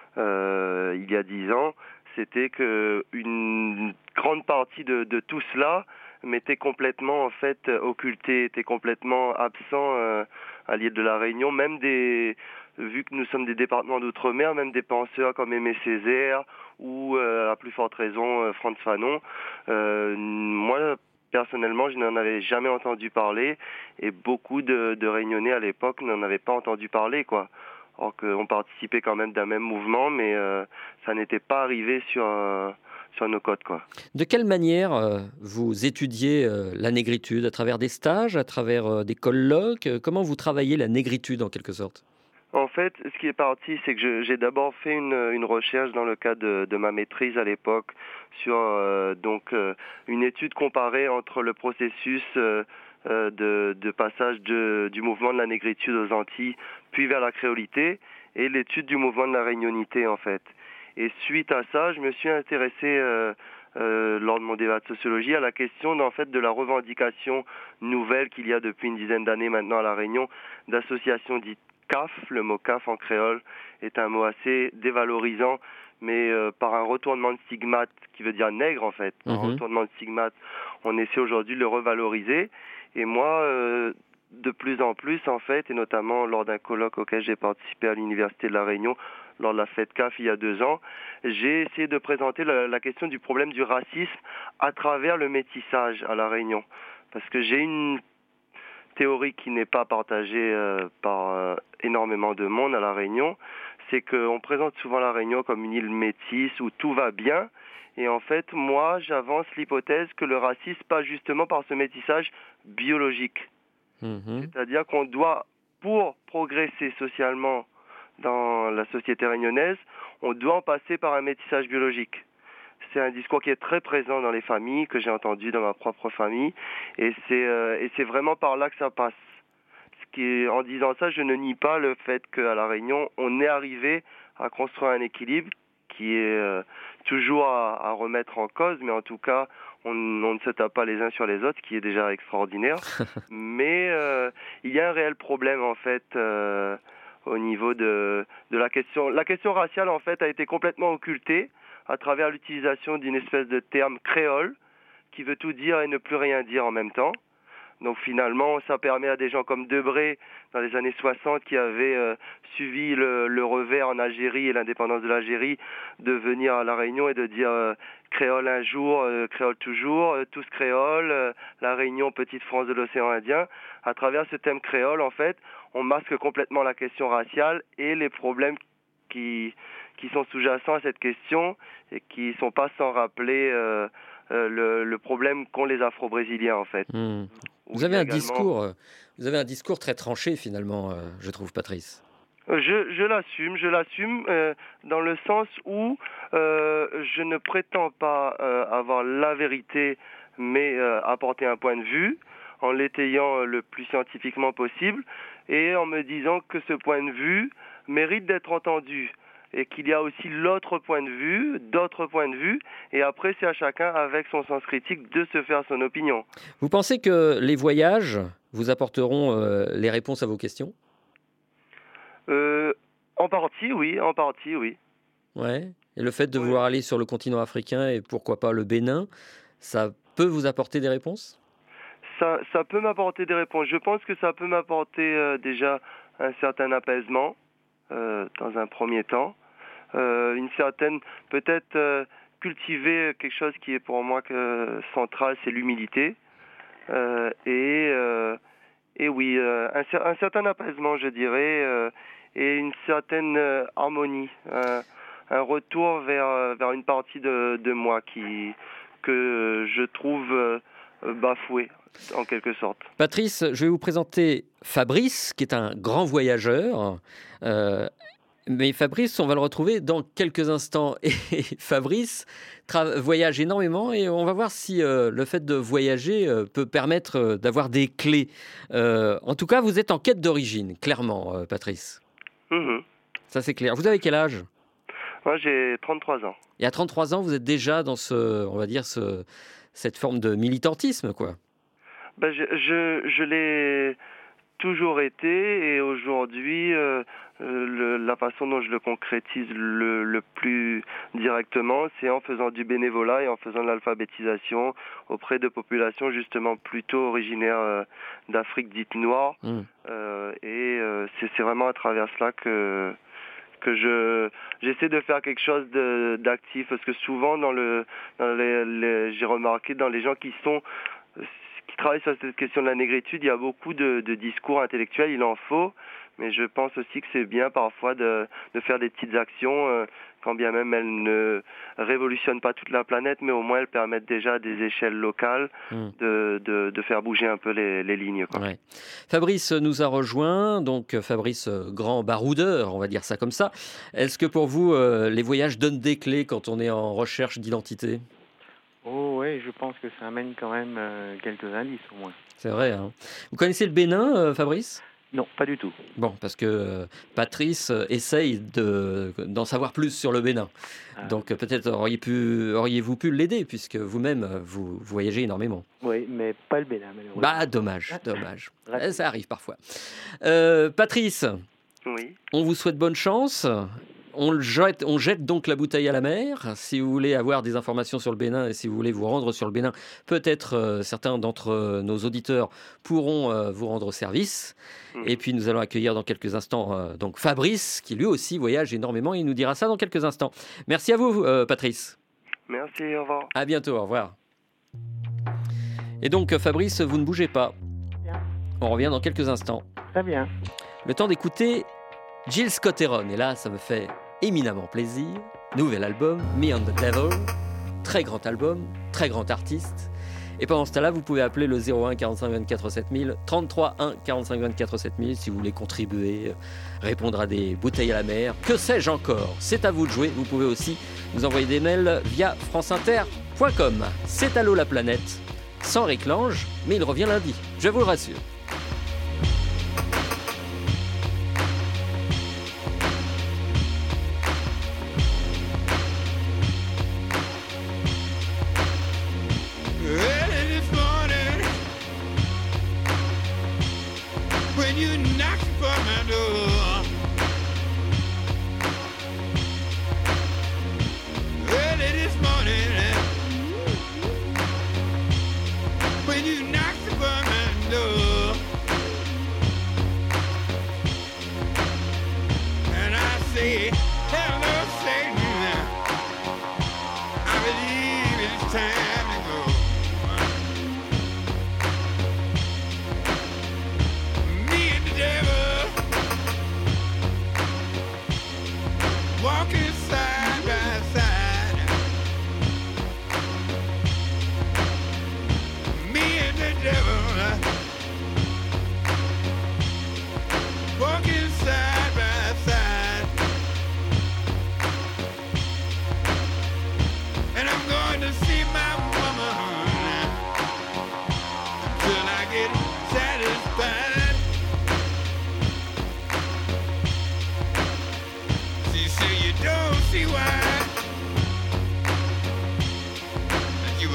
euh, il y a dix ans, c'était que une grande partie de, de tout cela m'était complètement en fait occulté, était complètement absent euh, à l'île de la Réunion, même des, vu que nous sommes des départements d'outre-mer, même des penseurs comme Aimé Césaire ou euh, à plus forte raison euh, Frantz Fanon. Euh, moi personnellement, je n'en avais jamais entendu parler et beaucoup de, de Réunionnais à l'époque n'en avaient pas entendu parler, quoi. Alors qu'on participait quand même d'un même mouvement, mais euh, ça n'était pas arrivé sur, euh, sur nos côtes, quoi. De quelle manière euh, vous étudiez euh, la négritude ? À travers des stages, à travers euh, des colloques ? Comment vous travaillez la négritude en quelque sorte ? En fait, ce qui est parti, c'est que je, j'ai d'abord fait une, une recherche dans le cadre de, de ma maîtrise à l'époque sur euh, donc euh, une étude comparée entre le processus euh, euh, de, de passage de, du mouvement de la négritude aux Antilles, puis vers la créolité, et l'étude du mouvement de la réunionité en fait. Et suite à ça, je me suis intéressé euh, euh, lors de mon débat de sociologie à la question en fait de la revendication nouvelle qu'il y a depuis une dizaine d'années maintenant à La Réunion d'associations dites C A F. Le mot C A F en créole est un mot assez dévalorisant, mais euh, par un retournement de stigmate qui veut dire nègre en fait, par Mmh. un retournement de stigmate, on essaie aujourd'hui de le revaloriser. Et moi, euh, de plus en plus en fait, et notamment lors d'un colloque auquel j'ai participé à l'Université de La Réunion, lors de la fête C A F il y a deux ans, j'ai essayé de présenter la, la question du problème du racisme à travers le métissage à La Réunion. Parce que j'ai une théorie qui n'est pas partagée euh, par euh, énormément de monde à La Réunion, c'est qu'on présente souvent La Réunion comme une île métisse où tout va bien. Et en fait, moi, j'avance l'hypothèse que le racisme passe justement par ce métissage biologique. Mmh. C'est-à-dire qu'on doit, pour progresser socialement dans la société réunionnaise, on doit en passer par un métissage biologique. C'est un discours qui est très présent dans les familles, que j'ai entendu dans ma propre famille, et c'est, euh, et c'est vraiment par là que ça passe. Ce qui est, en disant ça, je ne nie pas le fait qu'à La Réunion, on est arrivé à construire un équilibre qui est euh, toujours à, à remettre en cause, mais en tout cas, on, on ne se tape pas les uns sur les autres, ce qui est déjà extraordinaire. Mais euh, il y a un réel problème, en fait, euh, au niveau de, de la question. La question raciale, en fait, a été complètement occultée à travers l'utilisation d'une espèce de terme créole qui veut tout dire et ne plus rien dire en même temps. Donc finalement, ça permet à des gens comme Debré, dans les années soixante, qui avaient euh, suivi le, le revers en Algérie et l'indépendance de l'Algérie, de venir à La Réunion et de dire euh, créole un jour, euh, créole toujours, euh, tous créoles, euh, La Réunion, petite France de l'océan Indien. À travers ce thème créole, en fait, on masque complètement la question raciale et les problèmes qui, qui sont sous-jacents à cette question et qui ne sont pas sans rappeler euh, euh, le, le problème qu'ont les Afro-Brésiliens, en fait. Mmh. Vous avez un également... discours, euh, vous avez un discours très tranché finalement, euh, je trouve, Patrice. Je, je l'assume, je l'assume euh, dans le sens où euh, je ne prétends pas euh, avoir la vérité, mais euh, apporter un point de vue en l'étayant le plus scientifiquement possible et en me disant que ce point de vue mérite d'être entendu. Et qu'il y a aussi l'autre point de vue, d'autres points de vue, et après c'est à chacun, avec son sens critique, de se faire son opinion. Vous pensez que les voyages vous apporteront euh, les réponses à vos questions ? euh, En partie, oui, en partie, oui. Ouais. Et le fait de oui. vouloir aller sur le continent africain et pourquoi pas le Bénin, ça peut vous apporter des réponses ? ça, ça peut m'apporter des réponses. Je pense que ça peut m'apporter euh, déjà un certain apaisement, euh, dans un premier temps. Euh, une certaine, peut-être euh, cultiver quelque chose qui est pour moi que, central, c'est l'humilité. Euh, et, euh, et oui, euh, un, un certain apaisement, je dirais, euh, et une certaine euh, harmonie, euh, un retour vers, vers une partie de, de moi qui, que je trouve euh, bafouée, en quelque sorte. Patrice, je vais vous présenter Fabrice, qui est un grand voyageur. Euh, Mais Fabrice, on va le retrouver dans quelques instants. Et Fabrice tra- voyage énormément et on va voir si euh, le fait de voyager euh, peut permettre euh, d'avoir des clés. Euh, en tout cas, vous êtes en quête d'origine, clairement, euh, Patrice. Mmh. Ça, c'est clair. Vous avez quel âge ? Moi, j'ai trente-trois ans. Et à trente-trois ans, vous êtes déjà dans ce, on va dire, ce, cette forme de militantisme, quoi. Ben, je, je, je l'ai toujours été et aujourd'hui, euh, le, la façon dont je le concrétise le, le plus directement, c'est en faisant du bénévolat et en faisant de l'alphabétisation auprès de populations justement plutôt originaires euh, d'Afrique dite noire. Mmh. Euh, et euh, c'est, c'est vraiment à travers cela que que je j'essaie de faire quelque chose de, d'actif parce que souvent dans le dans les, les j'ai remarqué dans les gens qui sont qui travaillent sur cette question de la négritude, il y a beaucoup de, de discours intellectuels, il en faut, mais je pense aussi que c'est bien parfois de, de faire des petites actions, euh, quand bien même elles ne révolutionnent pas toute la planète, mais au moins elles permettent déjà à des échelles locales mmh. de, de, de faire bouger un peu les, les lignes, quoi. Ouais. Fabrice nous a rejoint, donc Fabrice, grand baroudeur, on va dire ça comme ça. Est-ce que pour vous, euh, les voyages donnent des clés quand on est en recherche d'identité ? Oh oui, je pense que ça amène quand même euh, quelques indices au moins. C'est vrai, hein. Vous connaissez le Bénin, euh, Fabrice ? Non, pas du tout. Bon, parce que euh, Patrice euh, essaye de, d'en savoir plus sur le Bénin. Ah. Donc euh, peut-être auriez pu, auriez-vous pu l'aider, puisque vous-même, euh, vous, vous voyagez énormément. Oui, mais pas le Bénin, malheureusement. Bah, dommage, dommage. Ça arrive parfois. Euh, Patrice, oui. On vous souhaite bonne chance. On jette, on jette donc la bouteille à la mer. Si vous voulez avoir des informations sur le Bénin et si vous voulez vous rendre sur le Bénin, peut-être euh, certains d'entre euh, nos auditeurs pourront euh, vous rendre service. Mmh. Et puis nous allons accueillir dans quelques instants euh, donc Fabrice, qui lui aussi voyage énormément. Il nous dira ça dans quelques instants. Merci à vous, euh, Patrice. Merci, au revoir. À bientôt, au revoir. Et donc Fabrice, vous ne bougez pas. Bien. On revient dans quelques instants. Très bien. Le temps d'écouter Jill Scott-Heron. Et là, ça me fait éminemment plaisir. Nouvel album, Me and the Devil. Très grand album, très grand artiste. Et pendant ce temps-là, vous pouvez appeler le zéro un quarante-cinq vingt-quatre sept mille, trente-trois un quarante-cinq vingt-quatre sept mille si vous voulez contribuer, répondre à des bouteilles à la mer. Que sais-je encore ? C'est à vous de jouer. Vous pouvez aussi nous envoyer des mails via franceinter point com. C'est Allô la planète, sans Rick Lange, mais il revient lundi, je vous le rassure. When you knock the bum and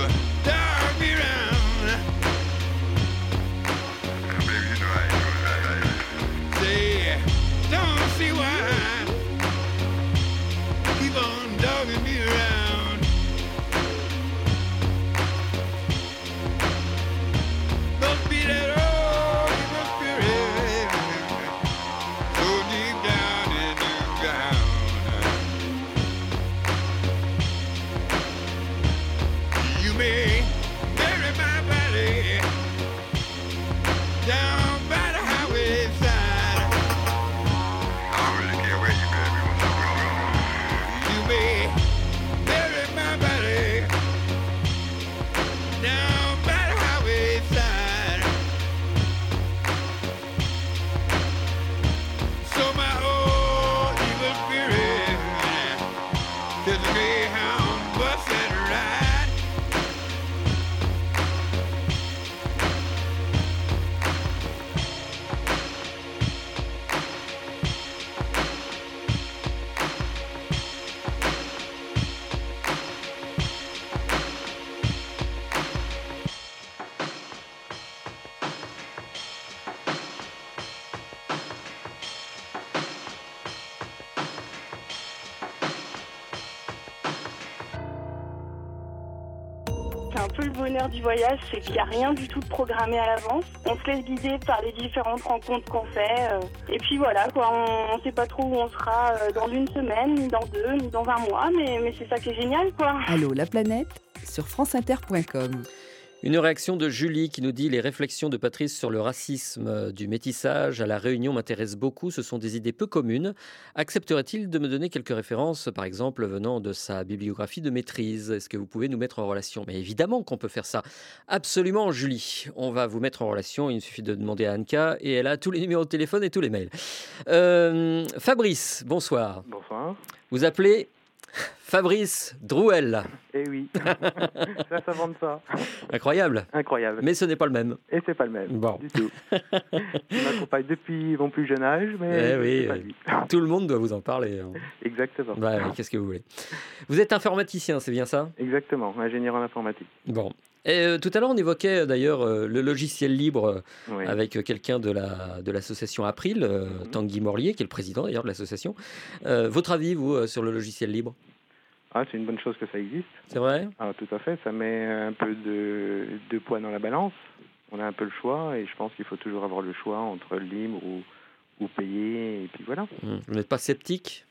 dog me round. Baby, you know I ain't doing that. Say, don't see why. Keep on dogging me around. Must be that old evil spirit so deep down in the ground. You may bury my body down by the highway side. I don't really care where you bury me. You may bury my body down by the highway side. So my old evil spirit says the greyhound bus and ride. C'est un peu le bonheur du voyage, c'est qu'il n'y a rien du tout de programmé à l'avance. On se laisse guider par les différentes rencontres qu'on fait. euh, Et puis voilà, quoi, on ne sait pas trop où on sera euh, dans une semaine, ni dans deux, ni dans un mois, mais, mais c'est ça qui est génial, quoi. Allô, la planète sur franceinter point com. Une réaction de Julie qui nous dit « Les réflexions de Patrice sur le racisme euh, du métissage à La Réunion m'intéressent beaucoup. Ce sont des idées peu communes. Accepterait-il de me donner quelques références, par exemple, venant de sa bibliographie de maîtrise? Est-ce que vous pouvez nous mettre en relation ?» Mais évidemment qu'on peut faire ça. Absolument, Julie. On va vous mettre en relation. Il suffit de demander à Anka et elle a tous les numéros de téléphone et tous les mails. Euh, Fabrice, bonsoir. Bonsoir. Vous appelez Fabrice Drouel. Eh oui, ça, ça vend ça. Incroyable. Incroyable. Mais ce n'est pas le même. Et c'est pas le même, Bon. du tout. Il m'accompagne depuis mon plus jeune âge, mais Eh c'est oui, pas euh, lui. tout le monde doit vous en parler. hein. Exactement. Bah, ouais, qu'est-ce que vous voulez? Vous êtes informaticien, c'est bien ça? Exactement, ingénieur en informatique. Bon. Et, euh, tout à l'heure, on évoquait euh, d'ailleurs euh, le logiciel libre euh, Oui. avec euh, quelqu'un de la de l'association April, euh, Tanguy Morlier, qui est le président d'ailleurs de l'association. Euh, votre avis, vous, euh, sur le logiciel libre? Ah, c'est une bonne chose que ça existe. C'est vrai? Ah, tout à fait, ça met un peu de, de poids dans la balance. On a un peu le choix et je pense qu'il faut toujours avoir le choix entre libre ou, ou payer et puis voilà. Hmm. Vous n'êtes pas sceptique?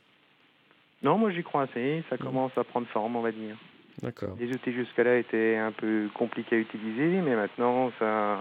Non, moi j'y crois assez, ça commence à prendre forme, on va dire. D'accord. Les outils jusqu'à là étaient un peu compliqués à utiliser, mais maintenant ça,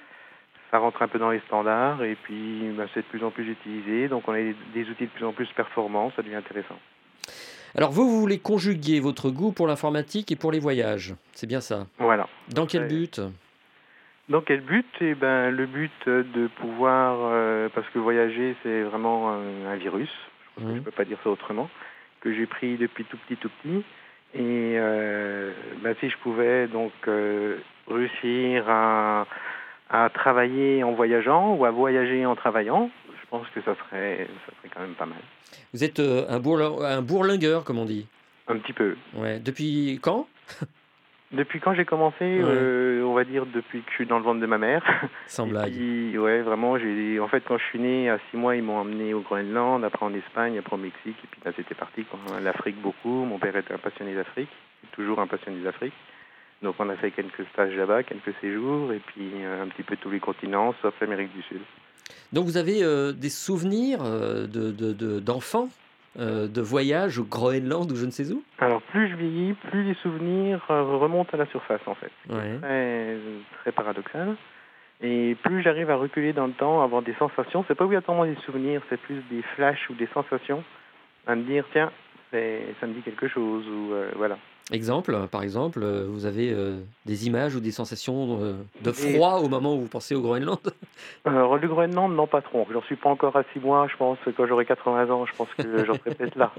ça rentre un peu dans les standards et puis bah, c'est de plus en plus utilisé, donc on a des, des outils de plus en plus performants, ça devient intéressant. Alors vous, vous voulez conjuguer votre goût pour l'informatique et pour les voyages, c'est bien ça? Voilà. Dans quel but? Dans quel but? Eh ben, le but de pouvoir, euh, parce que voyager c'est vraiment un, un virus, je crois que je peux pas dire ça autrement, que j'ai pris depuis tout petit tout petit, et euh, ben, si je pouvais donc euh, réussir à, à travailler en voyageant ou à voyager en travaillant, je pense que ça serait, ça serait quand même pas mal. Vous êtes euh, un, bourl- un bourlingueur, comme on dit? Un petit peu. Ouais. Depuis quand? Depuis quand j'ai commencé, Ouais. euh, on va dire depuis que je suis dans le ventre de ma mère. Sans Et blague. puis, ouais, vraiment, j'ai, en fait, quand je suis né, à six mois, ils m'ont emmené au Groenland, après en Espagne, après au Mexique, et puis là, c'était parti, quoi. L'Afrique, beaucoup. Mon père était un passionné d'Afrique, toujours un passionné d'Afrique. Donc, on a fait quelques stages là-bas, quelques séjours, et puis euh, un petit peu tous les continents, sauf l'Amérique du Sud. Donc vous avez euh, des souvenirs euh, de, de, de- d'enfants, euh, de voyages au Groenland ou je ne sais où? Alors, plus je vieillis, plus les souvenirs euh, remontent à la surface, en fait. Ouais. Très, très paradoxal. Et plus j'arrive à reculer dans le temps, à avoir des sensations, c'est pas obligatoirement des souvenirs, c'est plus des flashs ou des sensations, à me dire, tiens, c'est, ça me dit quelque chose, ou euh, voilà. Exemple, par exemple, euh, vous avez euh, des images ou des sensations euh, de froid au moment où vous pensez au Groenland? Alors, le Groenland, non, pas trop. J'en suis pas encore à six mois, je pense, quand j'aurai quatre-vingts ans, je pense que j'en serai peut-être là.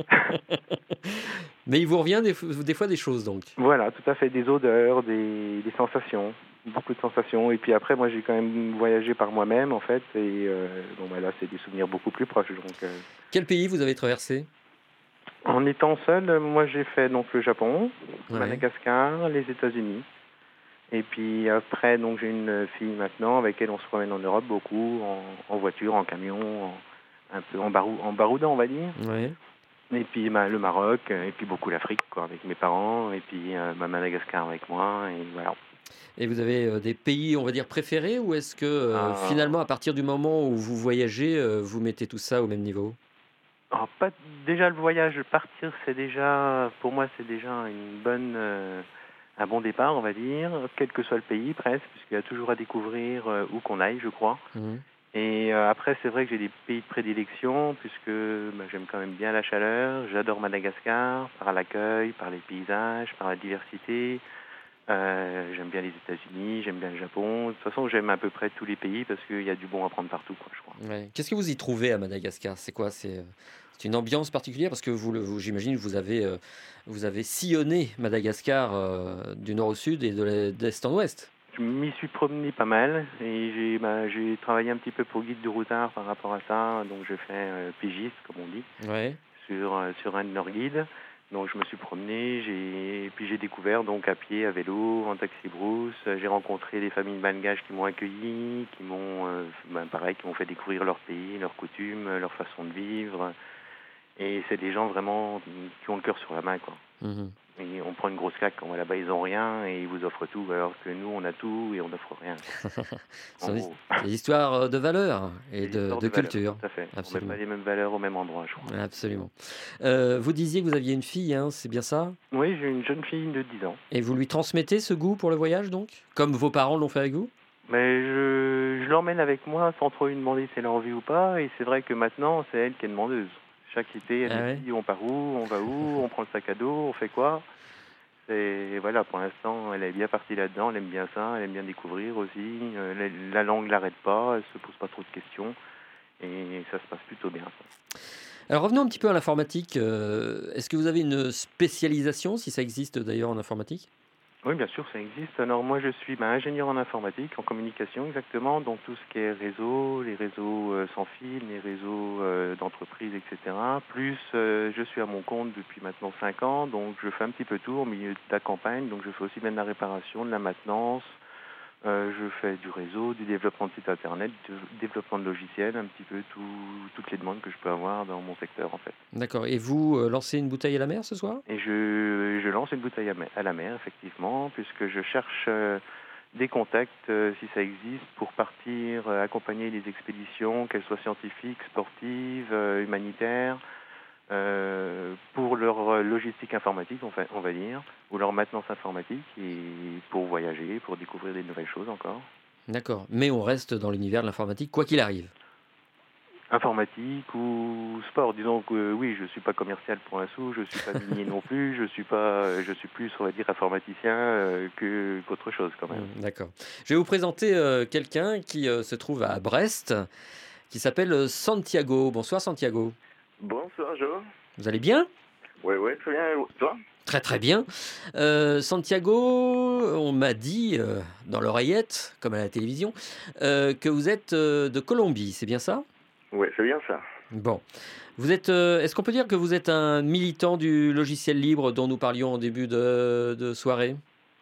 Mais il vous revient des, f- des fois des choses donc. Voilà, tout à fait, des odeurs, des, des sensations, beaucoup de sensations. Et puis après, moi, j'ai quand même voyagé par moi-même, en fait, et euh, bon, bah, là, c'est des souvenirs beaucoup plus proches. Donc, euh, Quel pays vous avez traversé? en étant seul, moi, j'ai fait donc le Japon, Ouais. Madagascar, les États-Unis. Et puis après, donc j'ai une fille maintenant avec elle on se promène en Europe beaucoup, en, en voiture, en camion, en, un peu en, barou, en baroudant on va dire. Ouais. Et puis bah, le Maroc, et puis beaucoup l'Afrique quoi, avec mes parents, et puis euh, bah, Madagascar avec moi, et voilà. Et vous avez euh, des pays, on va dire, préférés ou est-ce que euh, Ah. finalement, à partir du moment où vous voyagez, euh, vous mettez tout ça au même niveau? Alors, pas, déjà le voyage, partir, c'est déjà, pour moi c'est déjà une bonne, euh, un bon départ on va dire, quel que soit le pays presque, puisqu'il y a toujours à découvrir euh, où qu'on aille je crois. Mmh. Et euh, après, c'est vrai que j'ai des pays de prédilection, puisque bah, j'aime quand même bien la chaleur. J'adore Madagascar, par l'accueil, par les paysages, par la diversité. Euh, j'aime bien les États-Unis, j'aime bien le Japon. De toute façon, j'aime à peu près tous les pays, parce qu'il y a du bon à prendre partout, quoi, je crois. Ouais. Qu'est-ce que vous y trouvez à Madagascar? C'est quoi? C'est euh, c'est une ambiance particulière? Parce que vous, le- vous j'imagine, vous avez, euh, vous avez sillonné Madagascar euh, du nord au sud et de l'est d'est en ouest. Je m'y suis promené pas mal, et j'ai bah, j'ai travaillé un petit peu pour guide de routard par rapport à ça. Donc, je fais euh, pigiste, comme on dit. Ouais. sur, euh, sur un de leurs guides. Donc je me suis promené, j'ai, et puis j'ai découvert donc à pied, à vélo, en taxi-brousse. J'ai rencontré des familles malgaches qui m'ont accueilli, qui m'ont, euh, ben, pareil, qui m'ont fait découvrir leur pays, leurs coutumes, leur façon de vivre. Et c'est des gens vraiment qui ont le cœur sur la main, quoi. Mmh. Et on prend une grosse claque quand on va là-bas, ils ont rien et ils vous offrent tout, alors que nous on a tout et on n'offre rien. Ce En sont des, gros. des histoires de valeurs et de, Histoire de valeurs, culture. Tout à fait. On met Absolument. pas les mêmes valeurs au même endroit, je crois. Absolument. Euh, vous disiez que vous aviez une fille, hein, c'est bien ça? Oui, j'ai une jeune fille de dix ans. Et vous lui transmettez ce goût pour le voyage, donc? Comme vos parents l'ont fait avec vous? Mais je, je l'emmène avec moi sans trop lui demander si elle a envie ou pas. Et c'est vrai que maintenant, c'est elle qui est demandeuse. Chaque été, elle Ah me ouais? dit on part où, on va où, on prend le sac à dos, on fait quoi. Et voilà, pour l'instant, elle est bien partie là-dedans, elle aime bien ça, elle aime bien découvrir aussi. Euh, la, la langue l'arrête pas, elle se pose pas trop de questions. Et ça se passe plutôt bien. ça. Alors revenons un petit peu à l'informatique. Euh, est-ce que vous avez une spécialisation, si ça existe d'ailleurs en informatique? Oui, bien sûr, ça existe. Alors moi, je suis ben, ingénieur en informatique, en communication exactement, donc tout ce qui est réseau, les réseaux euh, sans fil, les réseaux euh, d'entreprise, et cetera. Plus, euh, je suis à mon compte depuis maintenant cinq ans, donc je fais un petit peu tout au milieu de la campagne. Donc je fais aussi bien de la réparation, de la maintenance, euh, je fais du réseau, du développement de site internet, du développement de logiciels, un petit peu tout, toutes les demandes que je peux avoir dans mon secteur en fait. D'accord. Et vous euh, lancez une bouteille à la mer ce soir? Et je, je lance une bouteille à, mer- à la mer, effectivement, puisque je cherche euh, des contacts, euh, si ça existe, pour partir euh, accompagner les expéditions, qu'elles soient scientifiques, sportives, euh, humanitaires, euh, pour leur euh, logistique informatique, on va, on va dire, ou leur maintenance informatique, et pour voyager, pour découvrir des nouvelles choses encore. D'accord. Mais on reste dans l'univers de l'informatique, quoi qu'il arrive. Informatique ou sport, disons que euh, oui, je suis pas commercial pour un sou, je suis pas minier non plus, je suis pas, je suis plus, on va dire, informaticien euh, que qu'autre chose quand même. Mmh, d'accord. Je vais vous présenter euh, quelqu'un qui euh, se trouve à Brest, qui s'appelle euh, Santiago. Bonsoir Santiago. Bonsoir, Jo. Vous allez bien? Oui, oui, très bien. Et toi? Très très bien. Euh, Santiago, on m'a dit euh, dans l'oreillette, comme à la télévision, euh, que vous êtes euh, de Colombie, c'est bien ça? Oui, c'est bien ça. Bon. Vous êtes, euh, est-ce qu'on peut dire que vous êtes un militant du logiciel libre dont nous parlions en début de, de soirée?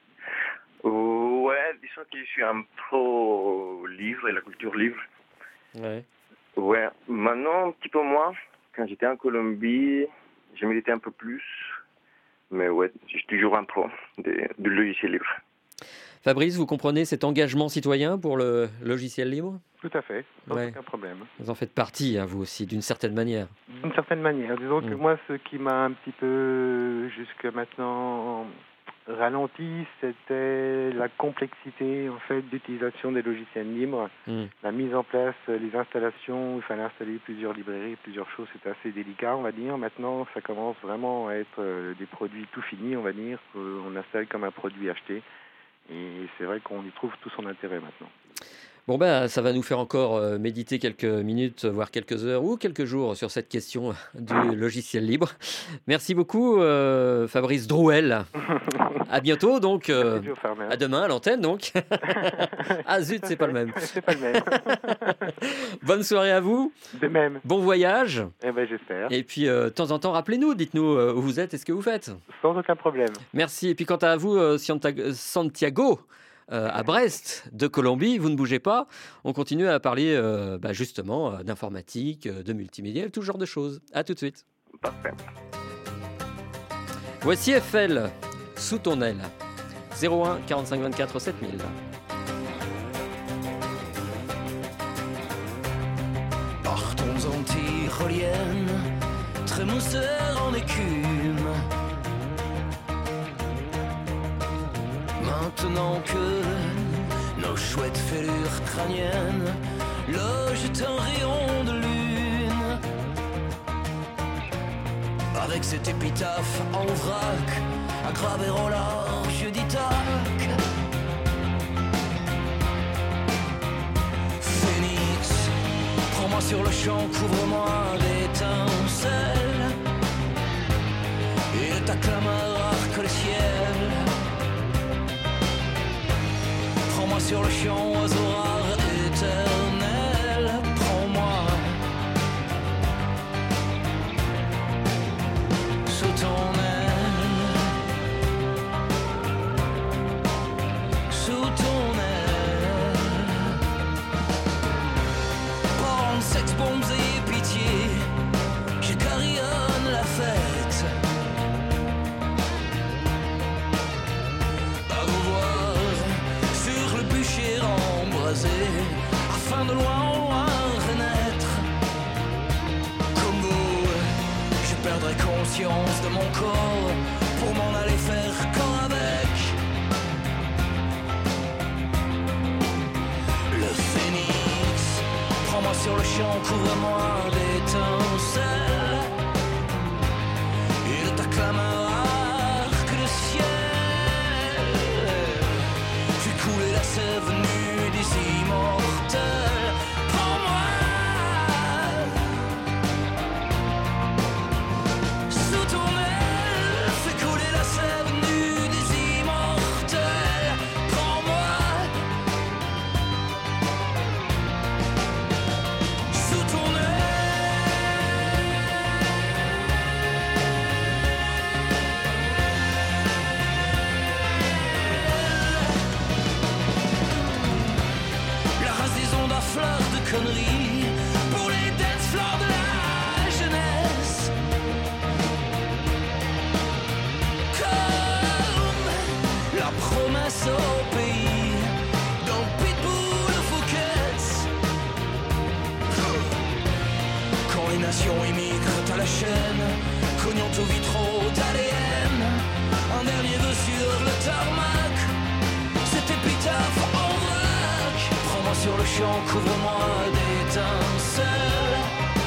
Ouais, disons que je suis un pro livre et la culture libre. Ouais. Ouais, maintenant un petit peu moins. Quand j'étais en Colombie, je militais un peu plus. Mais ouais, je suis toujours un pro de- du logiciel libre. Fabrice, vous comprenez cet engagement citoyen pour le logiciel libre? Tout à fait, sans Ouais. aucun problème. Vous en faites partie, hein, vous aussi, d'une certaine manière. D'une certaine manière. Disons que Mm. moi, ce qui m'a un petit peu, jusque maintenant, ralenti, c'était la complexité, en fait, d'utilisation des logiciels libres. Mm. La mise en place, euh, les installations, il fallait installer plusieurs librairies, plusieurs choses, c'était assez délicat, on va dire. Maintenant, ça commence vraiment à être euh, des produits tout finis, on va dire, qu'on installe comme un produit acheté. Et c'est vrai qu'on y trouve tout son intérêt maintenant. Bon ben, ça va nous faire encore euh, méditer quelques minutes, voire quelques heures ou quelques jours sur cette question du logiciel libre. Merci beaucoup, euh, Fabrice Drouel. À bientôt, donc. euh, Merci, Joe Farmer. à demain à l'antenne, donc. Ah zut, c'est pas le même. C'est pas le même. Bonne soirée à vous. De même. Bon voyage. Eh ben, j'espère. Et puis, euh, de temps en temps, rappelez-nous, dites-nous euh, où vous êtes et ce que vous faites. Sans aucun problème. Merci. Et puis, quant à vous, euh, Sianta- Santiago, euh, à Brest de Colombie. Vous ne bougez pas. On continue à parler euh, bah, justement euh, d'informatique, euh, de multimédia, tout genre de choses. À tout de suite. Parfait. Voici F L, Sous ton aile. zéro un quarante-cinq vingt-quatre sept mille. Partons en tyrolienne, trémousseur en écume. Maintenant que nos chouettes fêlures crâniennes logent un rayon de lune, avec cette épitaphe en vrac à graver au large d'Ithaque. Phénix, prends-moi sur le champ, couvre-moi d'étincelles, et ta clameur arque le ciel. Prends-moi sur le champ, oiseau rare éternel, prends-moi sous ton aile, sous ton aile. Bornes, sexe, bombes et pitié, je carillonne la fête. À vous voir sur le bûcher embrasé, afin de loin en loin renaître. Comme vous, je perdrai conscience de mon corps pour m'en aller faire corps avec le phénix. Prends-moi sur le champ, couvre-moi d'étincelles, et de ta clameur arque le ciel. Fais couler la sève nue des immortels. Prends-moi sous ton aile. Fais couler la sève nue des immortels. Prends-moi sous ton la race des ondes à fleurs de conneries, pour les dance floors de la jeunesse. Comme la promesse au pays d'un pitbull Fouquet's. Quand les nations immigrent à la chaîne, cognant au vitraux d'A D N, un dernier vœu sur le tarmac, cette épitaphe en vrac. Prends-moi sur le champ, couvre-moi d'étincelles,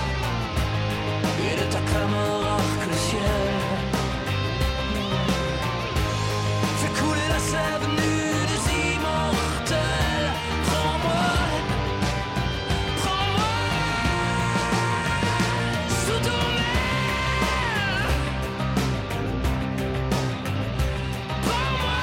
et de ta clameur arque le ciel. Fais couler la sève nue des immortels. Prends-moi, prends-moi sous ton aile. Prends-moi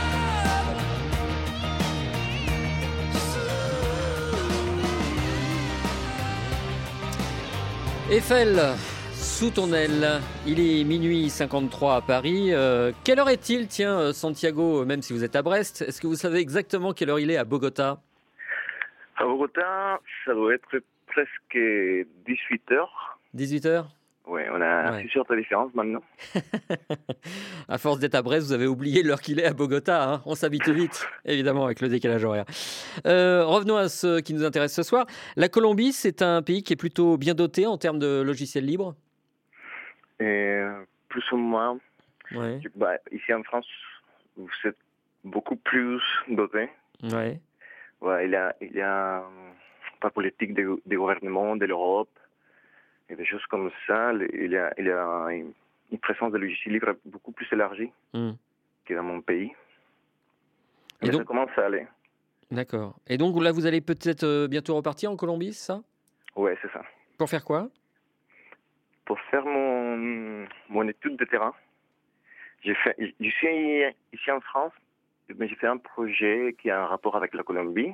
Eiffel, Sous ton aile. Il est minuit cinquante-trois à Paris. Euh, quelle heure est-il, tiens, euh, Santiago, même si vous êtes à Brest? Est-ce que vous savez exactement quelle heure il est à Bogota? À Bogota, ça doit être presque dix-huit heures. dix-huit heures? Oui, on a Ouais. six heures de différence maintenant. À force d'être à Brest, vous avez oublié l'heure qu'il est à Bogota. Hein. On s'habitue vite, évidemment, avec le décalage horaire. Euh, revenons à ce qui nous intéresse ce soir. La Colombie, c'est un pays qui est plutôt bien doté en termes de logiciels libres. Et plus ou moins, Ouais. bah, ici en France, vous êtes beaucoup plus doté. Ouais. Ouais, il y a, il y a pas politique des, des gouvernements de l'Europe et des choses comme ça. Il y a, il y a une, une présence de logiciels libres beaucoup plus élargie Mm. que dans mon pays. Et Mais donc- ça commence à aller. D'accord. Et donc là, vous allez peut-être euh, bientôt repartir en Colombie, c'est ça? Ouais, c'est ça. Pour faire quoi? Pour faire mon, mon étude de terrain, j'ai fait, je suis ici en France, mais j'ai fait un projet qui a un rapport avec la Colombie.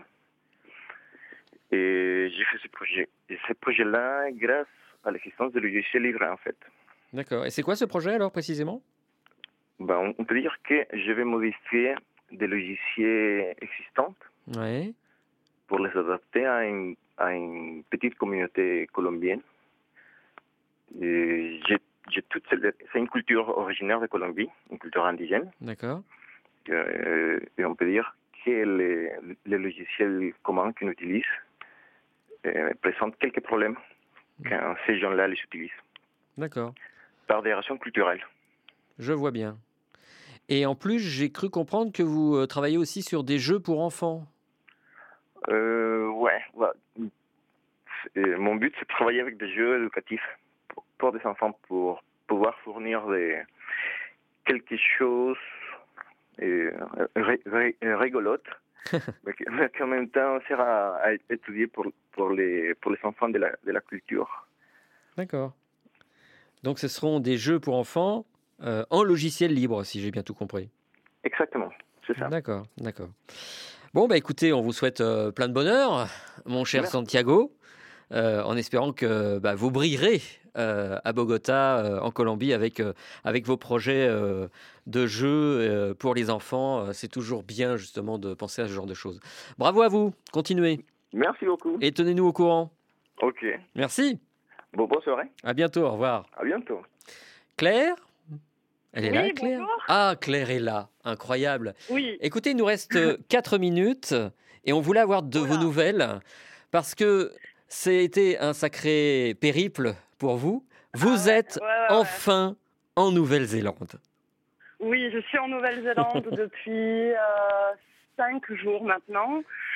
Et j'ai fait ce projet. Et ce projet-là, grâce à l'existence de logiciels libres, en fait. D'accord. Et c'est quoi ce projet alors précisément? Ben, on- on peut dire que je vais modifier des logiciels existants Ouais. pour les adapter à une, à une petite communauté colombienne. Et j'ai, j'ai toute, c'est une culture originaire de Colombie, une culture indigène. D'accord. Euh, et on peut dire que les, les logiciels communs qu'on utilise euh, présentent quelques problèmes quand ces gens-là les utilisent, D'accord. par des raisons culturelles. Je vois bien. Et en plus, j'ai cru comprendre que vous euh, travaillez aussi sur des jeux pour enfants. Euh, ouais, ouais. Et mon but, c'est de travailler avec des jeux éducatifs pour, pour des enfants, pour pouvoir fournir des, quelque chose euh, ré, ré, rigolote, mais, qui- mais qui en même temps sert à, à étudier pour, pour, les, pour les enfants de la, de la culture. D'accord. Donc, ce seront des jeux pour enfants euh, en logiciel libre, si j'ai bien tout compris. Exactement, c'est ça. D'accord, d'accord. Bon, bah écoutez, on vous souhaite euh, plein de bonheur, mon cher Merci. Santiago, euh, en espérant que bah, vous brillerez euh, à Bogota, euh, en Colombie, avec, euh, avec vos projets euh, de jeux euh, pour les enfants. Euh, C'est toujours bien, justement, de penser à ce genre de choses. Bravo à vous, continuez. Merci beaucoup. Et tenez-nous au courant. Ok. Merci. Bon, bonne soirée. À bientôt, au revoir. À bientôt. Claire? Elle est Oui, là, Claire? bonjour. Ah, Claire est là. Incroyable. Oui. Écoutez, il nous reste quatre minutes et on voulait avoir de vos nouvelles parce que c'était un sacré périple pour vous. Vous êtes ouais, ouais, ouais. enfin en Nouvelle-Zélande. Oui, je suis en Nouvelle-Zélande depuis euh, cinq jours maintenant.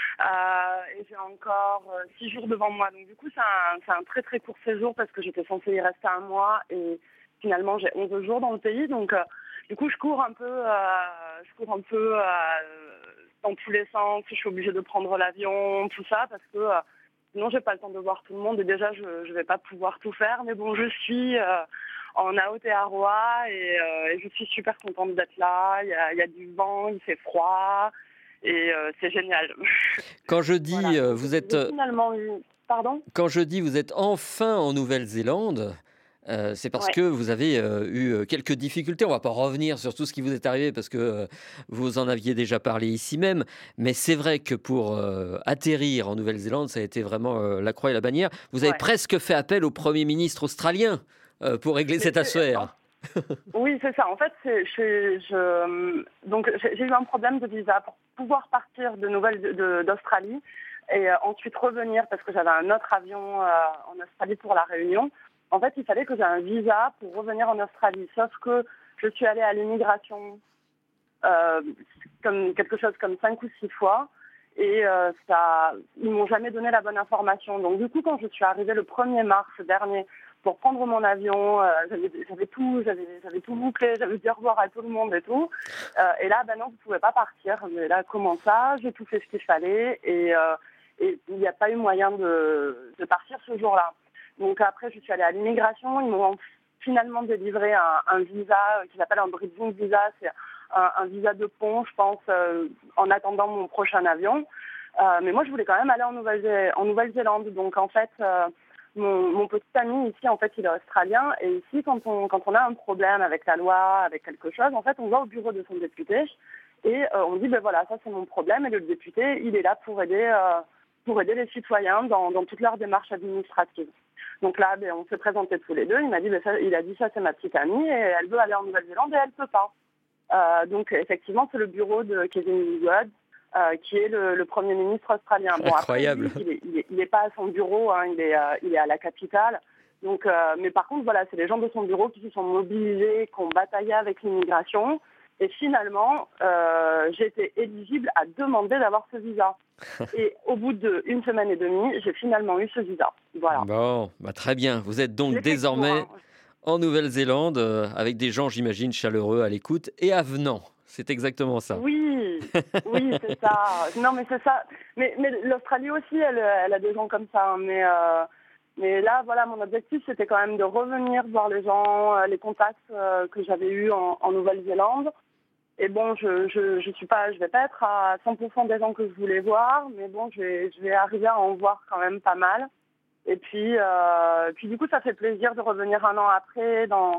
Euh, et j'ai encore euh, six jours devant moi. Donc du coup, c'est un, c'est un très très court séjour parce que j'étais censée y rester un mois et finalement j'ai onze jours dans le pays. Donc euh, du coup, je cours un peu, euh, je cours un peu euh, dans tous les sens. Je suis obligée de prendre l'avion, tout ça, parce que euh, sinon j'ai pas le temps de voir tout le monde et déjà je je vais pas pouvoir tout faire. Mais bon, je suis euh, en Aotearoa et, euh, et je suis super contente d'être là. Il y a, il y a du vent, il fait froid. Et euh, c'est génial. Quand je dis Voilà. euh, vous êtes, J'ai euh, finalement eu... Pardon quand je dis vous êtes enfin en Nouvelle-Zélande, euh, c'est parce Ouais. que vous avez euh, eu euh, quelques difficultés. On va pas revenir sur tout ce qui vous est arrivé parce que euh, vous en aviez déjà parlé ici même. Mais c'est vrai que pour euh, atterrir en Nouvelle-Zélande, ça a été vraiment euh, la croix et la bannière. Vous avez Ouais. presque fait appel au Premier ministre australien euh, pour régler Mais cette c'est- affaire. Oui, c'est ça. En fait, c'est, je, je- donc j'ai j'ai eu un problème de visa pour pouvoir partir de Nouvelle de- d'Australie et euh, ensuite revenir parce que j'avais un autre avion euh, en Australie pour la Réunion. En fait, il fallait que j'ai un visa pour revenir en Australie. Sauf que je suis allée à l'immigration euh, comme quelque chose comme cinq ou six fois et euh, ça, ils m'ont jamais donné la bonne information. Donc du coup, quand je suis arrivée le premier mars dernier pour prendre mon avion, euh, j'avais, j'avais tout, j'avais, j'avais tout bouclé, j'avais dit au revoir à tout le monde et tout. Euh, et là, ben non, vous pouvez pas partir. Mais là, comment ça? J'ai tout fait ce qu'il fallait et, euh, et il n'y a pas eu moyen de, de partir ce jour-là. Donc après, je suis allée à l'immigration. Ils m'ont finalement délivré un, un visa euh, qui s'appelle un bridging visa. C'est un, un visa de pont, je pense, euh, en attendant mon prochain avion. Euh, mais moi, je voulais quand même aller en Nouvelle- en Nouvelle-Zélande. Donc en fait, euh, mon, mon petit ami ici, en fait, il est australien. Et ici, quand on, quand on a un problème avec la loi, avec quelque chose, en fait, on va au bureau de son député et euh, on dit, ben voilà, ça c'est mon problème. Et le député, il est là pour aider, euh, pour aider les citoyens dans, dans toute leur démarche administrative. Donc là, ben, on s'est présentés tous les deux. Il m'a dit, ben, ça, il a dit ça, c'est ma petite amie et elle veut aller en Nouvelle-Zélande et elle peut pas. Euh, donc effectivement, c'est le bureau de Kevin Rudd, euh, qui est le, le Premier ministre australien. Bon, Incroyable. Après, lui, il est, il est, il est pas à son bureau, hein, il est, euh, il est à la capitale. Donc, euh, mais par contre, voilà, c'est les gens de son bureau qui se sont mobilisés, qui ont bataillé avec l'immigration. Et finalement, euh, j'ai été éligible à demander d'avoir ce visa. Et au bout d'une semaine et demie, j'ai finalement eu ce visa. Voilà. Bon, bah, très bien. Vous êtes donc J'ai fait désormais court, hein. en Nouvelle-Zélande euh, avec des gens, j'imagine, chaleureux à l'écoute et avenants. C'est exactement ça. Oui, oui, c'est ça. Non, mais c'est ça. Mais, mais l'Australie aussi, elle, elle a des gens comme ça. hein. Mais, euh, mais là, voilà, mon objectif, c'était quand même de revenir voir les gens, euh, les contacts euh, que j'avais eus en, en Nouvelle-Zélande. Et bon, je je je suis pas, je vais pas être à cent pour cent des gens que je voulais voir, mais bon, je vais je vais arriver à en voir quand même pas mal. Et puis euh, puis du coup, ça fait plaisir de revenir un an après dans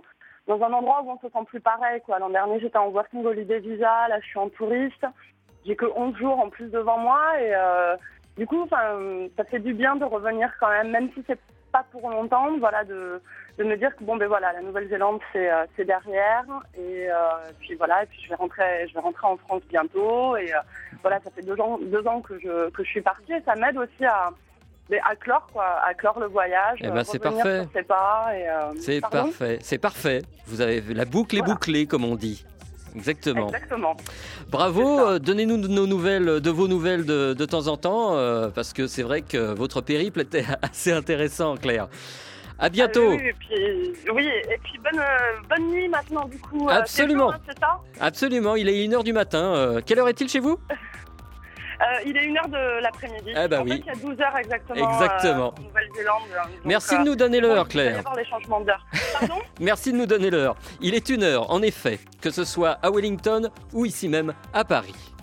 dans un endroit où on se sent plus pareil, quoi. L'an dernier, j'étais en working holiday visa, là, je suis en touriste. J'ai que onze jours en plus devant moi et euh, du coup, ça fait du bien de revenir quand même, même si c'est pas pour longtemps, voilà, de, de me dire que bon, ben voilà, la Nouvelle-Zélande, c'est, euh, c'est derrière et euh, puis voilà, et puis je vais rentrer, je vais rentrer en France bientôt et euh, voilà, ça fait deux ans, deux ans que je, que je suis partie et ça m'aide aussi à à clore quoi, à clore le voyage, eh ben, c'est revenir parfait. sur ses pas. Et, euh, c'est pardon parfait, c'est parfait. Vous avez la boucle est Voilà. bouclée, comme on dit. Exactement. Exactement. Bravo, euh, donnez-nous de nos nouvelles, de vos nouvelles de, de temps en temps, euh, parce que c'est vrai que votre périple était assez intéressant, Claire. À bientôt. Ah oui, oui, et puis, oui, et puis bonne, euh, bonne nuit maintenant du coup. Absolument. Euh, c'est, jour, hein, c'est ça Absolument, il est une heure du matin. Euh, quelle heure est-il chez vous? Euh, il est une heure de l'après-midi. Eh ben en oui. fait, il y a douze heures exactement. Exactement. Euh, en Nouvelle-Zélande. Donc, Merci de nous donner l'heure, bon, Il va y Claire. avoir les changements d'heure. Pardon? Merci de nous donner l'heure. Il est une heure, en effet, que ce soit à Wellington ou ici même à Paris.